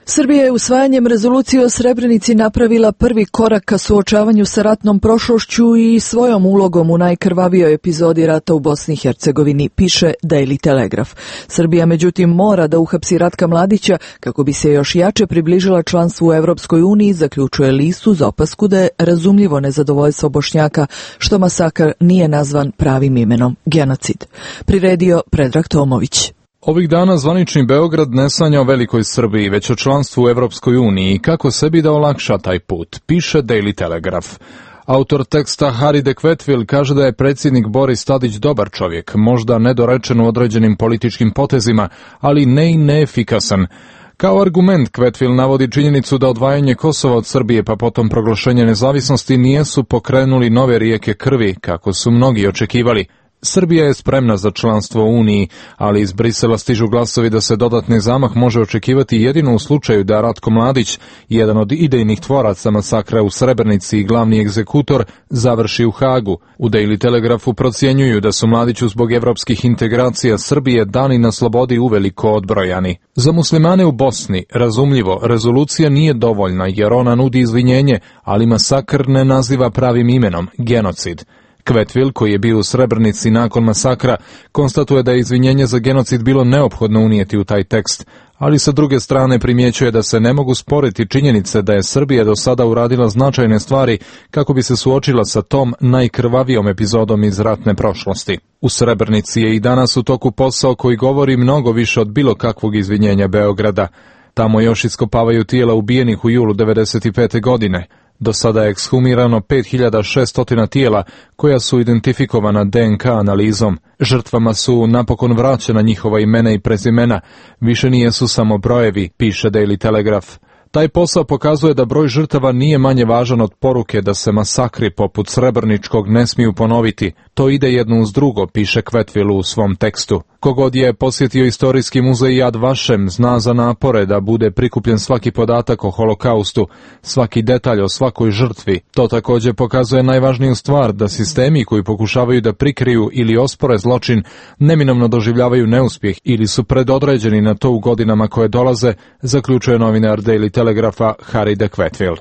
Srbija je usvajanjem rezolucije o Srebrenici napravila prvi korak ka suočavanju sa ratnom prošlošću i svojom ulogom u najkrvavijoj epizodi rata u Bosni i Hercegovini, piše Daily Telegraph. Srbija međutim mora da uhapsi Ratka Mladića kako bi se još jače približila članstvu u Evropskoj uniji, zaključuje list uz opasku da je razumljivo nezadovoljstvo Bošnjaka što masakr nije nazvan pravim imenom genocid. Priredio Predrag Tomović. Ovih dana zvanični Beograd ne sanja o velikoj Srbiji, već o članstvu u Evropskoj uniji i kako sebi da olakša taj put, piše Daily Telegraph. Autor teksta Harry de Quetville kaže da je predsjednik Boris Tadić dobar čovjek, možda nedorečen u određenim političkim potezima, ali ne i neefikasan. Kao argument Quetville navodi činjenicu da odvajanje Kosova od Srbije pa potom proglašenje nezavisnosti nijesu pokrenuli nove rijeke krvi, kako su mnogi očekivali. Srbija je spremna za članstvo u Uniji, ali iz Brisela stižu glasovi da se dodatni zamah može očekivati jedino u slučaju da Ratko Mladić, jedan od idejnih tvoraca masakra u Srebrenici i glavni egzekutor, završi u Hagu. U Daily Telegraphu procjenjuju da su Mladiću zbog evropskih integracija Srbije dani na slobodi uveliko odbrojani. Za muslimane u Bosni, razumljivo, rezolucija nije dovoljna jer ona nudi izvinjenje, ali masakr ne naziva pravim imenom, genocid. Quetville, koji je bio u Srebrenici nakon masakra, konstatuje da je izvinjenje za genocid bilo neophodno unijeti u taj tekst, ali sa druge strane primjećuje da se ne mogu sporiti činjenice da je Srbija do sada uradila značajne stvari kako bi se suočila sa tom najkrvavijom epizodom iz ratne prošlosti. U Srebrenici je i danas u toku posao koji govori mnogo više od bilo kakvog izvinjenja Beograda. Tamo još iskopavaju tijela ubijenih u julu devedeset pete. godine. Do sada je ekshumirano pet hiljada šesto tijela koja su identifikovana D N K analizom. Žrtvama su napokon vraćena njihova imena i prezimena, više nijesu samo brojevi, piše Daily Telegraph. Taj posao pokazuje da broj žrtava nije manje važan od poruke da se masakri poput Srebrničkog ne smiju ponoviti. To ide jedno uz drugo, piše Quetville u svom tekstu. Kogod je posjetio istorijski muzej Yad Vashem zna za napore da bude prikupljen svaki podatak o holokaustu, svaki detalj o svakoj žrtvi. To također pokazuje najvažniju stvar, da sistemi koji pokušavaju da prikriju ili ospore zločin neminovno doživljavaju neuspjeh ili su predodređeni na to u godinama koje dolaze, zaključuje novinar Daily Telegrapha Harry de Quetville.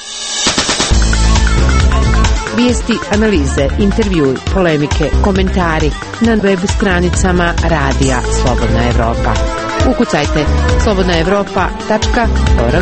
Vijesti, analize, intervjui, polemike, komentari na web stranicama Radija Slobodna Evropa. Ukucajte slobodna evropa tačka org.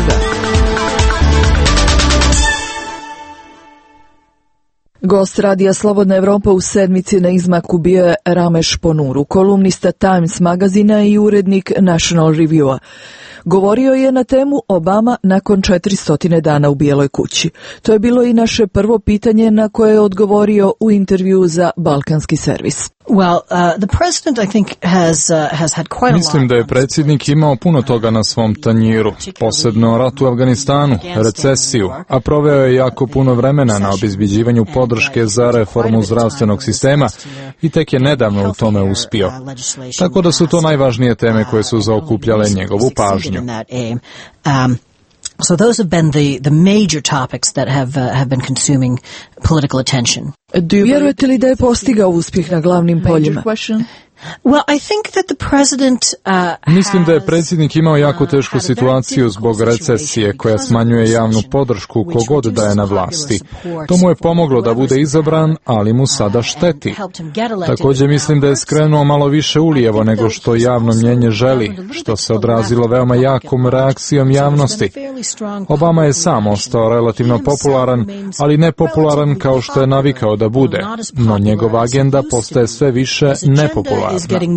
Gost Radija Slobodna Evropa u sedmici na izmaku bio je Rameš Ponuru, kolumnista Times magazina i urednik National Reviewa. Govorio je na temu Obama nakon četiristo dana u Bijeloj kući. To je bilo i naše prvo pitanje na koje je odgovorio u intervju za Balkanski servis. Well, uh, the president, I think, has, uh, has had quite a lot. Mislim da je predsjednik imao puno toga na svom tanjiru, posebno rat u Afganistanu, recesiju, a proveo je jako puno vremena na obezbeđivanju podrške za reformu zdravstvenog sistema i tek je nedavno u tome uspio. Tako da su to najvažnije teme koje su zaokupljale njegovu pažnju. Um, So those have been the, the major topics that have, uh, have been consuming political attention. Vjerujete li da je postigao uspjeh na glavnim poljima? Well, I think that the president, uh, Mislim da je predsjednik imao jako tešku situaciju zbog recesije koja smanjuje javnu podršku kogod da je na vlasti. To mu je pomoglo da bude izabran, ali mu sada šteti. Također mislim da je skrenuo malo više ulijevo nego što javno mnjenje želi, što se odrazilo veoma jakom reakcijom javnosti. Obama je sam ostao relativno popularan, ali ne popularan kao što je navikao da bude, no njegova agenda postaje sve više nepopularna.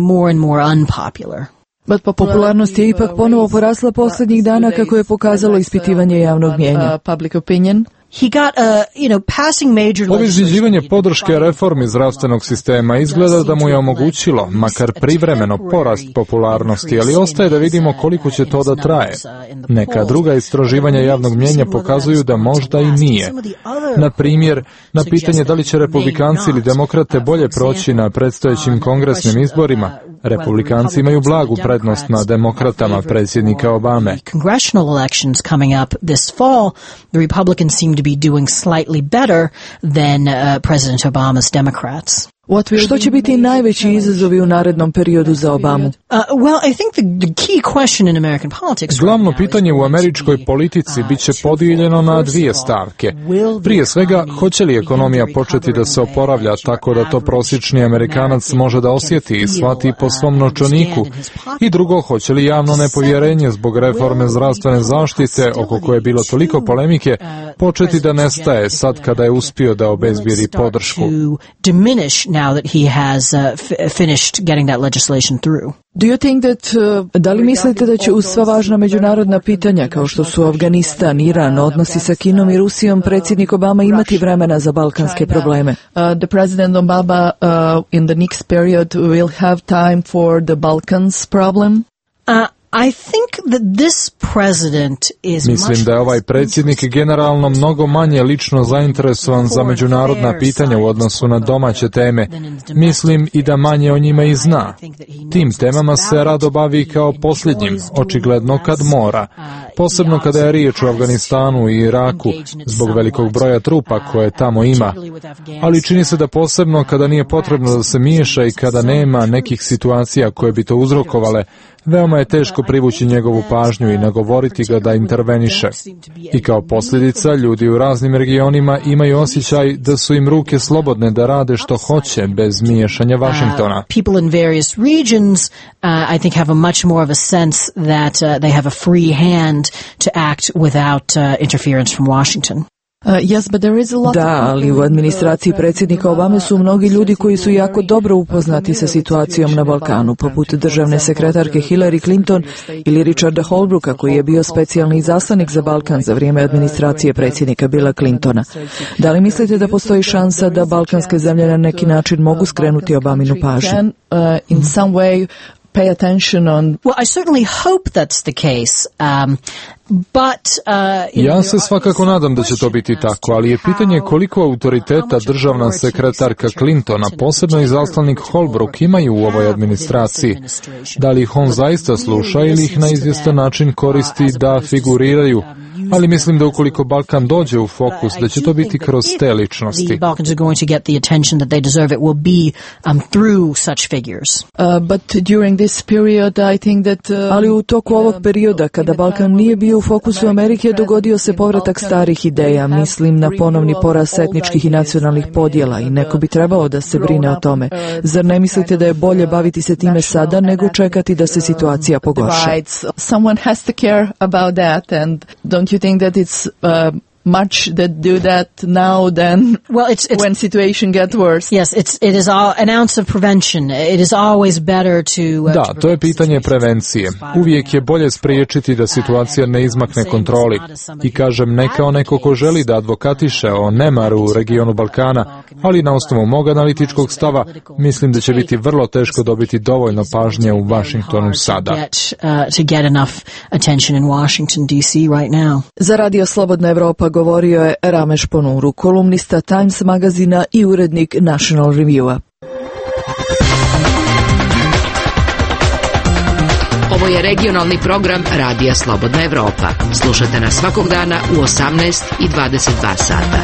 But popularnost je ipak ponovo porasla posljednjih dana kako je pokazalo ispitivanje javnog mnijenja. Public opinion. He got a, you know, passing major Obezbeđivanje podrške reformi zdravstvenog sistema izgleda da mu je omogućilo, makar privremeno, porast popularnosti, ali ostaje da vidimo koliko će to da traje. Neka druga istraživanja javnog mnijenja pokazuju da možda i nije. Na primjer, na pitanje da li će republikanci ili demokrate bolje proći na predstojećim kongresnim izborima, republikanci imaju blagu prednost na demokratama predsjednika Obame. Congressional elections coming up this fall, the Republicans seem to be doing slightly better than uh, President Obama's Democrats. Što će biti najveći izazovi u narednom periodu za Obamu? Uh, well, I think the, the key question in American politics. Glavno pitanje u američkoj politici bit će podijeljeno na dvije stavke. Prije svega, hoće li ekonomija početi da se oporavlja tako da to prosječni Amerikanac može da osjeti i shvati po svom novčaniku? I drugo, hoće li javno nepovjerenje zbog reforme zdravstvene zaštite, oko koje je bilo toliko polemike, početi da nestaje sad kada je uspio da obezbijedi podršku? Now that he has uh, f- finished getting that legislation through. Do you think that, uh, da li mislite da će uz sva važna međunarodna pitanja kao što su Afganistan, Iran, odnosi sa Kinom i Rusijom, predsjednik Obama imati vremena za balkanske probleme? Uh, the President Obama uh, in the next period will have time for the Balkans problem? Uh, I think that this president is Mislim da je ovaj predsjednik generalno mnogo manje lično zainteresovan za međunarodna pitanja u odnosu na domaće teme. Mislim i da manje o njima i zna. Tim temama se rado bavi kao posljednjim, očigledno kad mora. Posebno kada je riječ o Afganistanu i Iraku, zbog velikog broja trupa koje tamo ima. Ali čini se da posebno kada nije potrebno da se miješa i kada nema nekih situacija koje bi to uzrokovale, veoma je teško privući njegovu pažnju i nagovoriti ga da interveniše. I kao posljedica, ljudi u raznim regionima imaju osjećaj da su im ruke slobodne da rade što hoće bez miješanja Vašingtona. Uh, people in various regions, uh, I think, have a much more of a sense that uh, they have a free hand to act without uh, interference from Washington. Uh, yes, but there is a lot da, ali u administraciji predsjednika Obame su mnogi ljudi koji su jako dobro upoznati sa situacijom na Balkanu, poput državne sekretarke Hillary Clinton ili Richarda Holbrooka, koji je bio specijalni izaslanik za Balkan za vrijeme administracije predsjednika Billa Clintona. Da li mislite da postoji šansa da balkanske zemlje na neki način mogu skrenuti Obaminu pažnju? Uh, in some way pay attention on... Well, I certainly hope that's the case. Um, But, uh, ja se svakako nadam da će to biti tako, ali je pitanje koliko autoriteta državna sekretarka Clintona, posebno izaslanik Holbrook, imaju u ovoj administraciji. Da li ih on zaista sluša ili ih na izvjestan način koristi da figuriraju? Ali mislim da ukoliko Balkan dođe u fokus, da će to biti kroz te ličnosti. Ali u toku ovog perioda, kada Balkan nije bio u fokusu Amerike, dogodio se povratak starih ideja, mislim na ponovni porast etničkih i nacionalnih podjela, i neko bi trebao da se brine o tome. Zar ne mislite da je bolje baviti se time sada nego čekati da se situacija pogorša? Someone has to care about that, and don't you think that it's uh, much that do that now than well, it's, it's, when situation gets worse? Yes, it's, it is all, an ounce of prevention. It is always better to... Uh, da, to je pitanje prevencije. Uvijek je bolje spriječiti da situacija ne izmakne kontroli. I kažem ne kao neko ko želi da advokatiše o nemaru u regionu Balkana, ali na osnovu mog analitičkog stava mislim da će biti vrlo teško dobiti dovoljno pažnje u Washingtonu sada. To get enough attention in Washington D C right now. Za Radio Slobodna Evropa govorio je Rameš Ponuru, kolumnista Times magazina i urednik National Reviewa. Ovo je regionalni program Radija Slobodna Evropa. Slušajte nas svakog dana u osamnaest i dvadeset dva sata.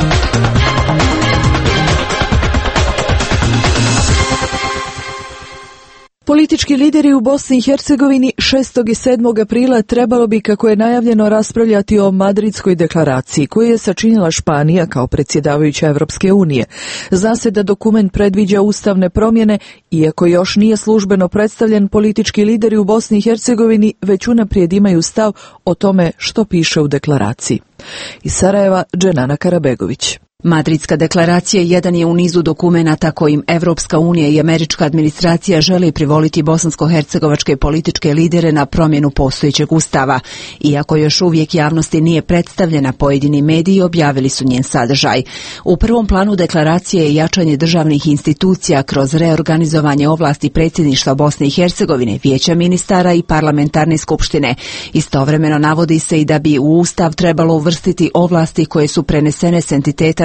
Politički lideri u Bosni i Hercegovini šestog i sedmog aprila trebalo bi, kako je najavljeno, raspravljati o Madridskoj deklaraciji koju je sačinila Španija kao predsjedavajuća Evropske unije. Zna se da dokument predviđa ustavne promjene, iako još nije službeno predstavljen, politički lideri u Bosni i Hercegovini već unaprijed imaju stav o tome što piše u deklaraciji. Iz Sarajeva, Dženana Karabegović. Madridska deklaracija jedan je u nizu dokumenata kojim Evropska unija i američka administracija žele privoliti bosansko-hercegovačke političke lidere na promjenu postojećeg ustava. Iako još uvijek javnosti nije predstavljena, pojedini mediji objavili su njen sadržaj. U prvom planu deklaracije je jačanje državnih institucija kroz reorganizovanje ovlasti predsjedništva Bosne i Hercegovine, vijeća ministara i parlamentarne skupštine. Istovremeno navodi se i da bi u ustav trebalo uvrstiti ovlasti koje su prenesene s entiteta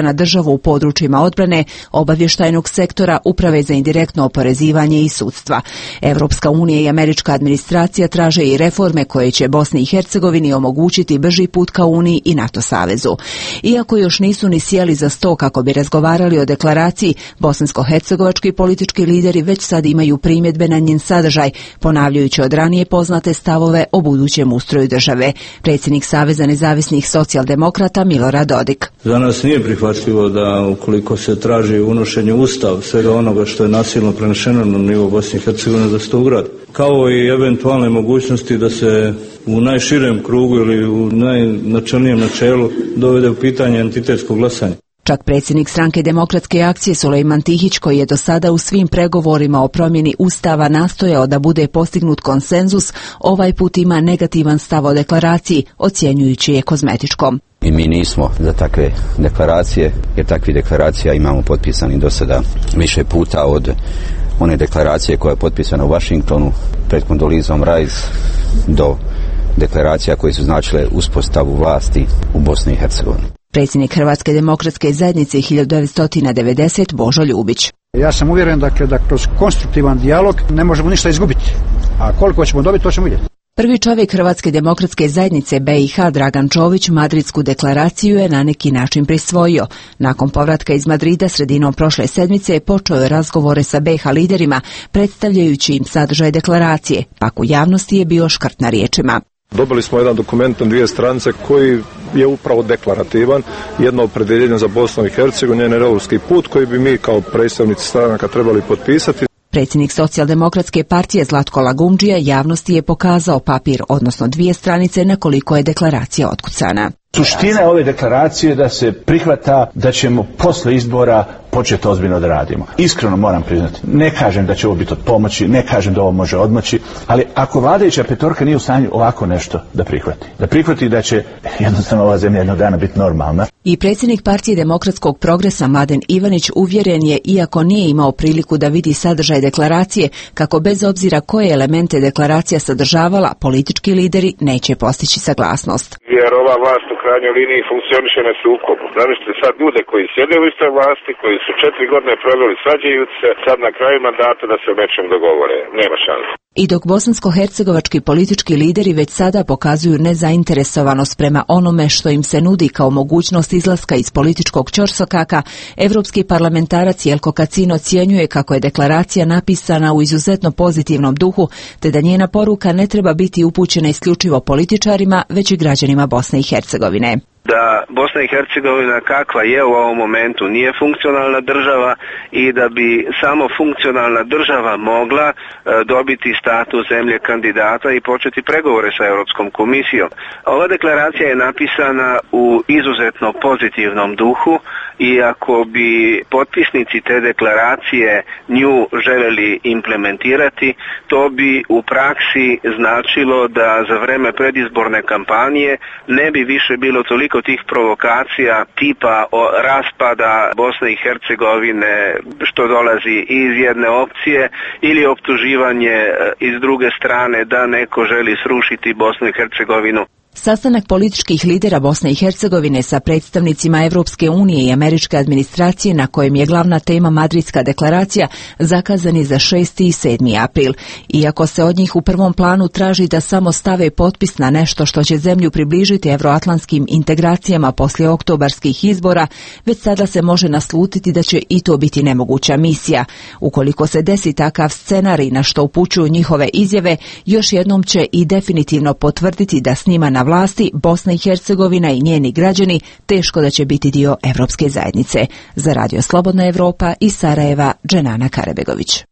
pritiska na državu u područjima odbrane, obavještajnog sektora, uprave za indirektno oporezivanje i sudstva. Evropska unija i američka administracija traže i reforme koje će Bosni i Hercegovini omogućiti brži put ka Uniji i NATO savezu. Iako još nisu ni sjeli za sto kako bi razgovarali o deklaraciji, bosansko-hercegovački politički lideri već sad imaju primjedbe na njen sadržaj, ponavljajući od ranije poznate stavove o budućem ustroju države. Predsjednik Saveza nezavisnih socijaldemokrata Milorad Dodik. Za nas nije prihvatljivo da ukoliko se traži unošenje ustav svega onoga što je nasilno prenešeno na nivo Bosne i Hercegovine da se to ugradi. Kao i eventualne mogućnosti da se u najširem krugu ili u najnačelnijem načelu dovede u pitanje entitetskog glasanja. Čak predsjednik stranke Demokratske akcije Sulejman Tihić, koji je do sada u svim pregovorima o promjeni ustava nastojao da bude postignut konsenzus, ovaj put ima negativan stav o deklaraciji, ocjenjujući je kozmetičkom. I mi nismo za takve deklaracije, jer takvih deklaracija imamo potpisani do sada više puta, od one deklaracije koja je potpisana u Washingtonu pred Kondolizom Rice do deklaracija koje su značile uspostavu vlasti u Bosni i Hercegovini. Predsjednik Hrvatske demokratske zajednice hiljadu devetsto devedesete Božo Ljubić. Ja sam uvjeren dakle, da kroz konstruktivan dijalog ne možemo ništa izgubiti, a koliko ćemo dobiti to ćemo vidjeti. Prvi čovjek Hrvatske demokratske zajednice B i H Dragan Čović Madridsku deklaraciju je na neki način prisvojio. Nakon povratka iz Madrida sredinom prošle sedmice počeo je razgovore sa B i H liderima, predstavljajući im sadržaj deklaracije, pak u javnosti je bio škrt na riječima. Dobili smo jedan dokument na dvije stranice koji je upravo deklarativan, jedno opredjeljenje za Bosnu i Hercegovinu, njen europski put koji bi mi kao predstavnici stranaka trebali potpisati. Predsjednik Socijaldemokratske partije Zlatko Lagumdžija javnosti je pokazao papir, odnosno dvije stranice na koliko je deklaracija otkucana. Suština ove deklaracije je da se prihvata da ćemo posle izbora početi ozbiljno da radimo. Iskreno moram priznati, ne kažem da će ovo biti od pomoći, ne kažem da ovo može odmoći, ali ako vladajuća petorka nije u stanju ovako nešto da prihvati, da prihvati da će jednostavno ova zemlja jednog dana biti normalna. I predsjednik partije Demokratskog progresa Mladen Ivanić uvjeren je, iako nije imao priliku da vidi sadržaj deklaracije, kako bez obzira koje elemente deklaracija sadržavala, politički lideri neće postići saglasnost. Jer ova vlast u krajnjoj liniji funkcioniše na sukobu. Zamislite sad ljude koji sjede u istoj vlasti, koji su četiri godine proveli svađajući se, sad na kraju mandata da se o nečem dogovore. Nema šanse. I dok bosansko-hercegovački politički lideri već sada pokazuju nezainteresovanost prema onome što im se nudi kao mogućnost izlaska iz političkog ćorsokaka, evropski parlamentarac Jelko Kacin ocjenjuje kako je deklaracija napisana u izuzetno pozitivnom duhu, te da njena poruka ne treba biti upućena isključivo političarima, već i građanima Bosne i Hercegovine. Da Bosna i Hercegovina kakva je u ovom momentu nije funkcionalna država i da bi samo funkcionalna država mogla e, dobiti status zemlje kandidata i početi pregovore sa Europskom komisijom. Ova deklaracija je napisana u izuzetno pozitivnom duhu i ako bi potpisnici te deklaracije nju želeli implementirati, to bi u praksi značilo da za vreme predizborne kampanje ne bi više bilo toliko tih provokacija tipa o raspada Bosne i Hercegovine što dolazi iz jedne opcije ili optuživanje iz druge strane da neko želi srušiti Bosnu i Hercegovinu. Sastanak političkih lidera Bosne i Hercegovine sa predstavnicima Evropske unije i američke administracije, na kojem je glavna tema Madridska deklaracija, zakazan je za šesti i sedmi april. Iako se od njih u prvom planu traži da samo stave potpis na nešto što će zemlju približiti evroatlantskim integracijama poslije oktobarskih izbora, već sada se može naslutiti da će i to biti nemoguća misija. Ukoliko se desi takav scenarij na što upućuju njihove izjave, još jednom će i definitivno potvrditi da s njima na vlasti Bosna i Hercegovina i njeni građani teško da će biti dio Evropske zajednice. Za Radio Slobodna Evropa iz Sarajeva, Dženana Karebegović.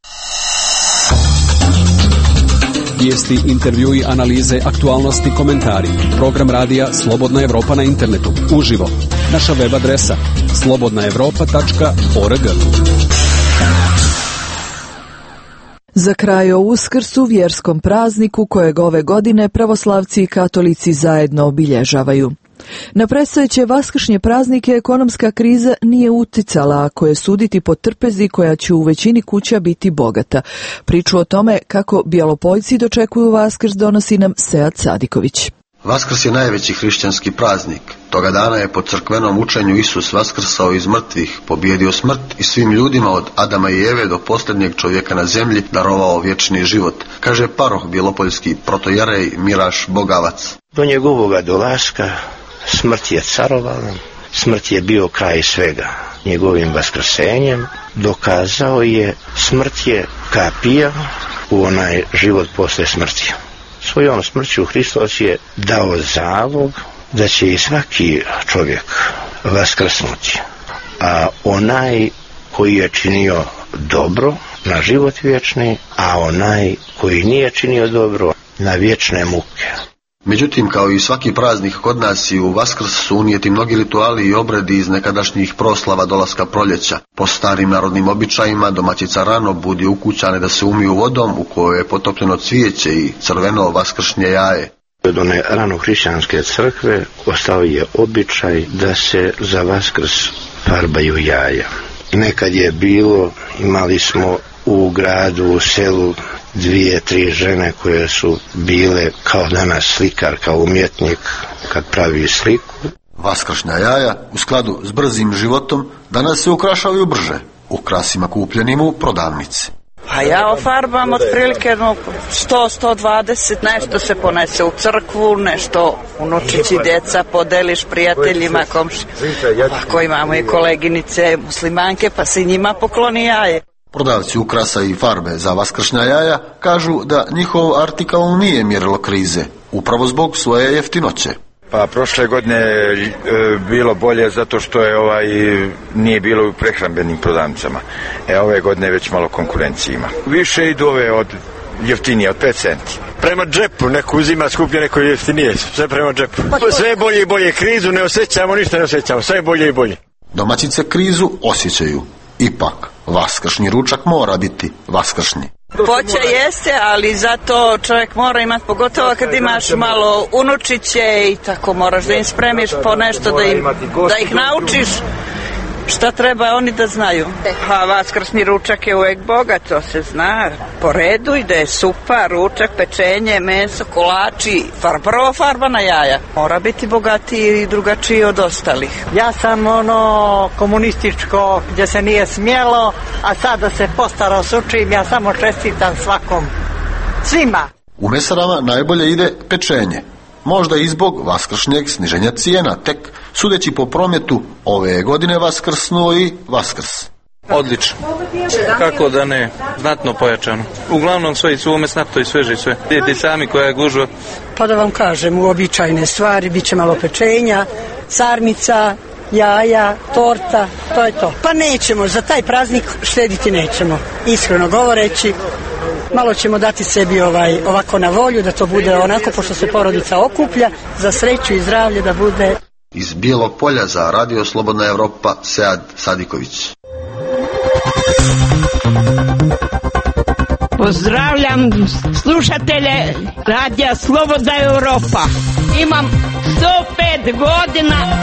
Vijesti, intervjui, analize, aktualnosti, komentari. Program radija Slobodna Evropa na internetu. Uživo. Naša web adresa slobodna evropa tačka org. Za kraj o Uskrsu, vjerskom prazniku kojeg ove godine pravoslavci i katolici zajedno obilježavaju. Na predstojeće vaskršnje praznike ekonomska kriza nije uticala, ako je suditi po trpezi koja će u većini kuća biti bogata. Priču o tome kako Bjelopojci dočekuju Vaskrs donosi nam Sead Sadiković. Vaskrs je najveći hrišćanski praznik. Toga dana je po crkvenom učenju Isus vaskrsao iz mrtvih, pobijedio smrt i svim ljudima od Adama i Eve do posljednjeg čovjeka na zemlji darovao vječni život, kaže paroh bjelopoljski protojerej Miraš Bogavac. Do njegovoga dolaska smrt je carovala, smrt je bio kraj svega. Njegovim vaskrsenjem dokazao je smrt je kapija u onaj život posle smrti. Svojom smrću Hristos je dao zalog da će i svaki čovjek vaskrsnuti, a onaj koji je činio dobro na život vječni, a onaj koji nije činio dobro na vječne muke. Međutim, kao i svaki praznik kod nas i u Vaskrs su unijeti mnogi rituali i obredi iz nekadašnjih proslava dolaska proljeća. Po starim narodnim običajima domaćica rano budi ukućane da se umiju vodom u kojoj je potopljeno cvijeće i crveno vaskršnje jaje. Od one ranohrišćanske crkve ostao je običaj da se za Vaskrs farbaju jaja. Nekad je bilo, imali smo u gradu, u selu dvije, tri žene koje su bile kao danas slikar, kao umjetnik kad pravi sliku. Vaskršnja jaja u skladu s brzim životom danas se ukrašavaju brže, ukrasima kupljenim u prodavnici. A ja ofarbam otprilike sto do sto dvadeset, nešto se ponese u crkvu, nešto unučići djeca podeliš prijateljima, komši. Ako imamo i koleginice muslimanke pa se njima pokloni jaje. Prodavci ukrasa i farbe za vaskršnja jaja kažu da njihov artikal nije mjerilo krize, upravo zbog svoje jeftinoće. Pa prošle godine je bilo bolje zato što je ovaj nije bilo u prehrambenim prodavnicama. E ove godine već malo konkurencije ima. Više idu ove od jeftinije, od pet centi. Prema džepu, neko uzima skuplje, neko jeftinije, sve prema džepu. Sve bolje i bolje, krizu ne osjećamo, ništa ne osjećamo, sve bolje i bolje. Domaćice krizu osjećaju. Ipak, vaskršnji ručak mora biti vaskršnji. Poće jeste, ali zato čovjek mora imati, pogotovo kad imaš malo unučiće i tako moraš da im spremiš po nešto, da, im, da ih naučiš šta treba oni da znaju. A vaskrsni ručak je uvijek bogat, to se zna. Po redu ide supa, ručak, pečenje, meso, kolači, far, prvo farbana jaja. Mora biti bogatiji i drugačiji od ostalih. Ja sam ono komunističko gdje se nije smjelo, a sada se postarao s učim, ja samo čestitam svakom, svima. U mesarama najbolje ide pečenje. Možda i zbog vaskršnjeg sniženja cijena, tek sudeći po prometu ove godine vaskrsnuo i Vaskrs. Odlično. Kako da ne, znatno pojačano. Uglavnom sve i su umesnato i sveže i sve. Vidite sami koja je gužva. Pa da vam kažem, uobičajene stvari, bit će malo pečenja, sarmica, jaja, torta, to je to. Pa nećemo, za taj praznik štediti nećemo, iskreno govoreći. Malo ćemo dati sebi ovaj, ovako na volju, da to bude onako, pošto se porodica okuplja, za sreću i zdravlje da bude. Iz Bijelog Polja za Radio Slobodna Evropa, Sead Sadiković. Pozdravljam slušatelje Radija Slobodna Evropa. Imam sto pet godina.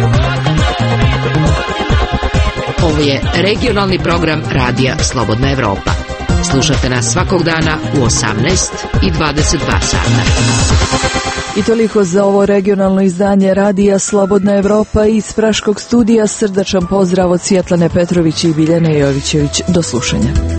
Ovo je regionalni program Radija Slobodna Evropa. Slušate nas svakog dana u osamnaest i dvadeset dva sata. I toliko za ovo regionalno izdanje Radija Slobodna Evropa. Iz Praškog studija srdačan pozdrav od Svjetlane Petrović i Biljane Jovićević. Do slušanja.